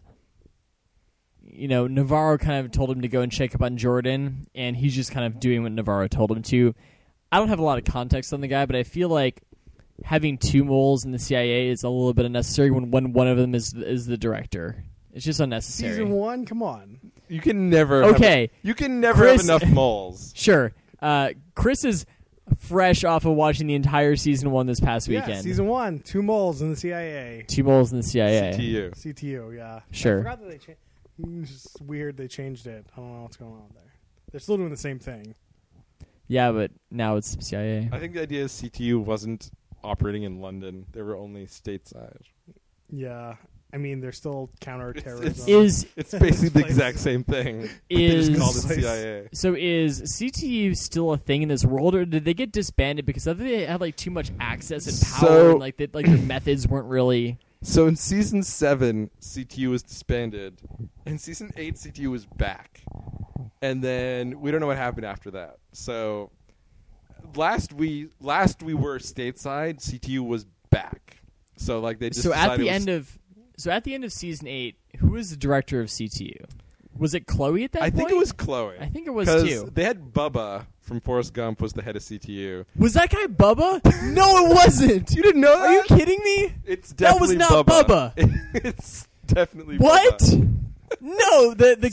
Navarro kind of told him to go and check up on Jordan, and he's just kind of doing what Navarro told him to. I don't have a lot of context on the guy, but I feel like having two moles in the CIA is a little bit unnecessary when one of them is the director. It's just unnecessary. Season 1, come on. You can never. Okay. You can never Chris- have enough moles. Sure. Chris is fresh off of watching the entire season 1 this past Yeah, weekend. season 1, 2 moles in the CIA. 2 moles in the CIA. CTU. CTU, yeah. Sure. I forgot that they changed. It's just weird they changed it. I don't know what's going on there. They're still doing the same thing. Yeah, but now it's CIA. I think the idea is CTU wasn't operating in London. They were only stateside. Yeah. I mean, they're still counterterrorism. It's basically the Place. exact same thing. They just called it Is- CIA. So is CTU still a thing in this world, or did they get disbanded because I think they had like too much access and power, So- and like their methods weren't really? So in season 7, CTU was disbanded. In season 8, CTU was back. And then we don't know what happened after that. So last we were stateside, CTU was back. So like they just So at decided the it was- end of season 8, who was the director of CTU? Was it Chloe at that I point? think it was Chloe. I think it was 'Cause too. They had Bubba from Forrest Gump was the head of CTU. Was that guy Bubba? No, it wasn't. You didn't know that? Are you kidding me? It's That was definitely not Bubba. It's definitely What? Bubba. No, the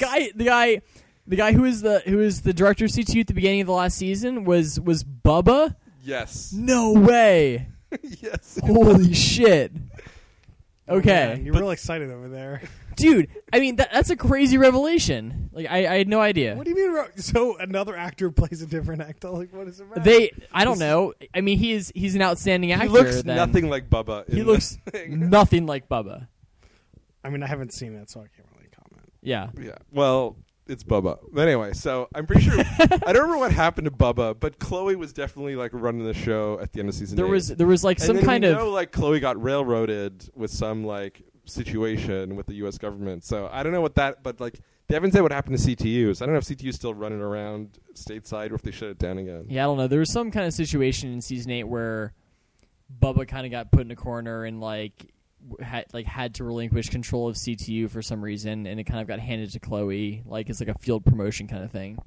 guy who is the director of CTU at the beginning of the last season was Bubba? Yes. No way. Yes. Holy shit. Okay. Man, you're real excited over there. Dude, I mean that's a crazy revelation. Like I had no idea. What do you mean? So another actor plays a different actor? Like, what is it matter? I don't know. I mean he's an outstanding actor. He looks then. nothing like Bubba. He in looks the thing. nothing like Bubba. I mean, I haven't seen it, so I can't really comment. Yeah. Yeah. Well, it's Bubba. But anyway, so I'm pretty sure I don't remember what happened to Bubba, but Chloe was definitely like running the show at the end of season 8. There was like And some then kind we of know, like Chloe got railroaded with some like situation with the U.S. government. So I don't know what that, but like they haven't said what happened to CTU. So I don't know if CTU is still running around stateside or if they shut it down again. Yeah, I don't know. There was some kind of situation in season 8 where Bubba kind of got put in a corner and had to relinquish control of CTU for some reason, and it kind of got handed to Chloe, like it's like a field promotion kind of thing.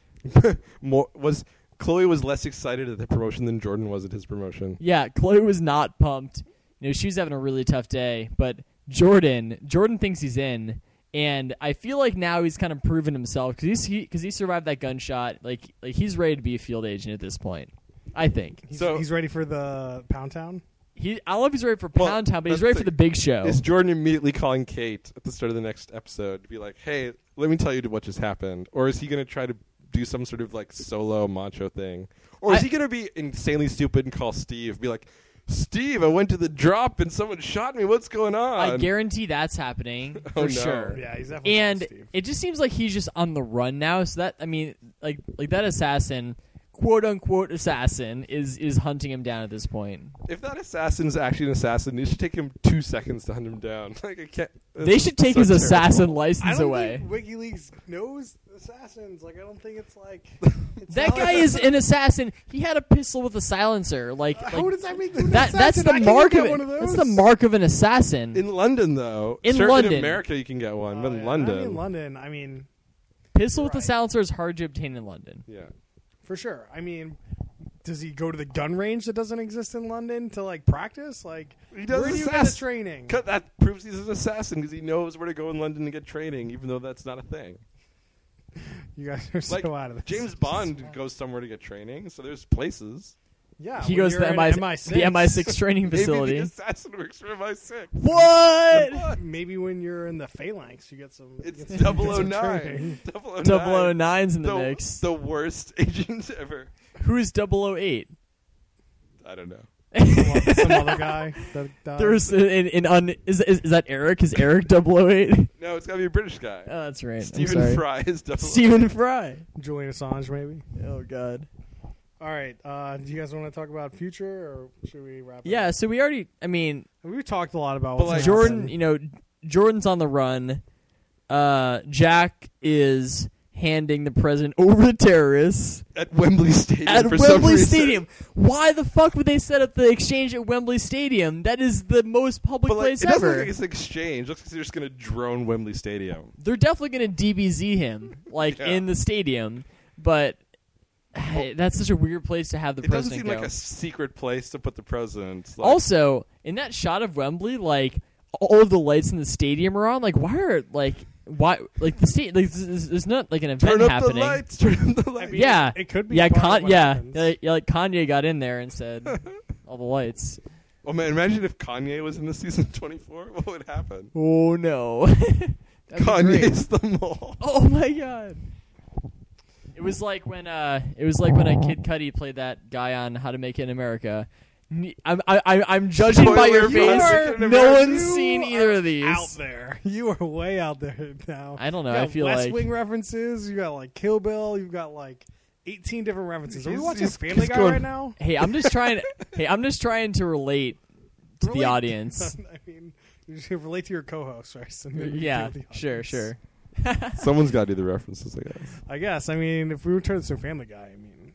Chloe was less excited at the promotion than Jordan was at his promotion. Yeah, Chloe was not pumped. You know, she was having a really tough day, but Jordan thinks he's in, and I feel like now he's kind of proven himself because he survived that gunshot. Like he's ready to be a field agent at this point. I think He's ready for the Pound Town. I don't know if he's ready for Well, Pound Town, but he's that's ready the- for the big show. Is Jordan immediately calling Kate at the start of the next episode to be like, hey, let me tell you what just happened? Or is he going to try to do some sort of like solo macho thing? Or is he going to be insanely stupid and call Steve, be like, Steve, I went to the drop and someone shot me. What's going on? I guarantee that's happening for Oh, no. sure. Yeah, he's definitely And Steve. it just seems like he's just on the run now. So that, I mean, like that assassin, quote unquote assassin, is hunting him down at this point. If that assassin's actually an assassin, it should take him 2 seconds to hunt him down. Like I can't. They should take so his terrible. assassin I license don't away. think WikiLeaks knows assassins. Like, I don't think it's like it's That not guy like- is an assassin. He had a pistol with a silencer. Like How does that make them an that's assassin? the I can't mark get of one it. of those. That's the mark of an assassin. In London, though. In Sure, London. In America, you can get one, but in Yeah, London. I mean, London. I mean, Pistol with a Right. silencer is hard to obtain in London. Yeah. for sure. I mean, does he go to the gun range that doesn't exist in London to like practice? Like, He does where do you get assassin- the training? That proves he's an assassin because he knows where to go in London to get training, even though that's not a thing. You guys are Like so out of this. James Bond goes somewhere to get training, so there's places. Yeah, He when goes to the you're in MI6, the MI6 training facility. Maybe the assassin works for MI6. What? Maybe when you're in the phalanx, you get some. It's you get some 009. training. 009's in the mix. The worst agent ever. Who's 008? I don't know. Some other guy. That died. There's is that Eric? Is Eric 008? No, it's got to be a British guy. Oh, that's right. I'm Stephen sorry. Fry is 008. Stephen Fry. Julian Assange, maybe. Oh God. All right. Do you guys want to talk about future, or should we wrap? Yeah. Up? So we already. I mean, We've talked a lot about But, what's like, gonna Jordan. happen. You know, Jordan's on the run. Jack is handing the president over to terrorists At Wembley Stadium at for some Wembley reason. Stadium. Why the fuck would they set up the exchange at Wembley Stadium? That is the most public But like, place it doesn't ever. look like it's an exchange. It looks like they're just going to drone Wembley Stadium. They're definitely going to DBZ him, like Yeah. in the stadium. But that's such a weird place to have the It doesn't president seem go. like a secret place to put the president. Like, Also, in that shot of Wembley, like all of the lights in the stadium are on. Like, why the state? Like, there's not like an event Turn up happening. the lights. Turn up the lights. Yeah, it could be. Yeah, part of what happens. like Kanye got in there and said all the lights. Oh man, imagine if Kanye was in the season 24. What would happen? Oh no, Kanye's the mole. Oh my god. It was like when a Kid Cudi played that guy on How to Make It in America. I'm judging by your Spoiler face. for No one's You seen either of these. Out there, you are way out there now. I don't know. You I got feel West like Wing references. You got like Kill Bill. You've got like 18 different references. Are we He's- watching he's- Family he's Guy going- right now? Hey, I'm just trying to relate to the Relate- audience. I mean, you should relate to your co-host first. And then you Yeah, deal with the sure, audience. sure. Someone's got to do the references, I guess. I guess. I mean, if we return to Family Guy,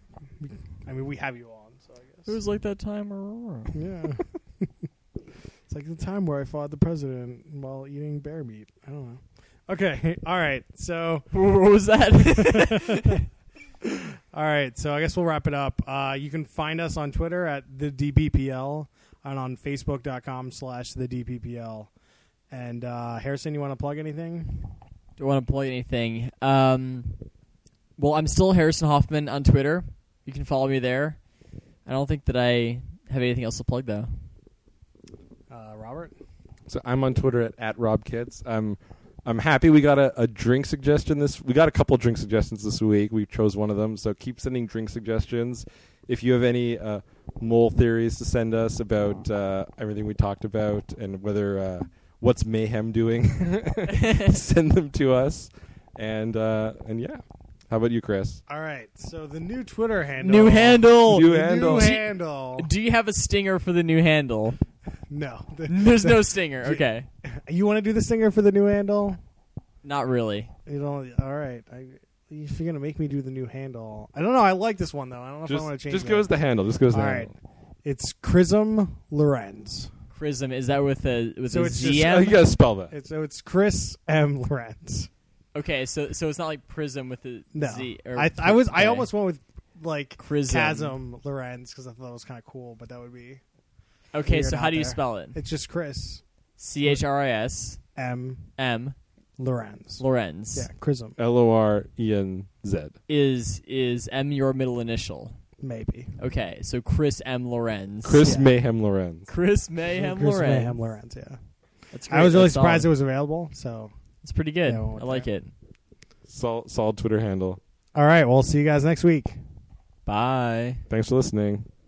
I mean, we have you on, so I guess. It was like that time. Or Yeah. It's like the time where I fought the president while eating bear meat. I don't know. Okay. All right. So. what was that? All right. So I guess we'll wrap it up. You can find us on Twitter at the DPPL and on Facebook.com/the DPPL. And Harrison, you want to plug anything? Do I want to plug anything? Well, I'm still Harrison Hoffman on Twitter. You can follow me there. I don't think that I have anything else to plug, though. Robert? So I'm on Twitter at RobKids. I'm happy we got a drink suggestion we got a couple drink suggestions this week. We chose one of them, so keep sending drink suggestions. If you have any mole theories to send us about everything we talked about and whether what's Mayhem doing, send them to us. And yeah. How about you, Chris? All right. So the new Twitter handle. New handle. New The handle. New handle. Do you have a stinger for the new handle? No. There's no stinger. Okay. You want to do the stinger for the new handle? Not really. You don't. All right. If you're gonna make me do the new handle, I don't know. I like this one though. I don't know if I want to change. Just it. give us the handle. Just give us the All handle. right. It's Chrism Lorenz. Chrism, is that with a So it's just- ZM? Oh, you gotta spell that. So it's Chris M Lorenz. Okay, so it's not like Prism with a No. Z. Or I okay. almost went with like Chrism. Chasm Lorenz because I thought it was kind of cool, but that would be. Okay, weird so how out do you there. spell it? It's just Chris CHRIS M M Lorenz. Lorenz. Yeah, Chrism. LORENZ. Is M your middle initial? Maybe. Okay, so Chris M Lorenz. Chris Yeah. Mayhem Lorenz. Chris Mayhem Chris Lorenz. Mayhem Lorenz. Yeah. That's great. I was really That's surprised it solid. was available. So. It's pretty good. Yeah, well, I like it. Solid Twitter handle. All right. Well, see you guys next week. Bye. Thanks for listening.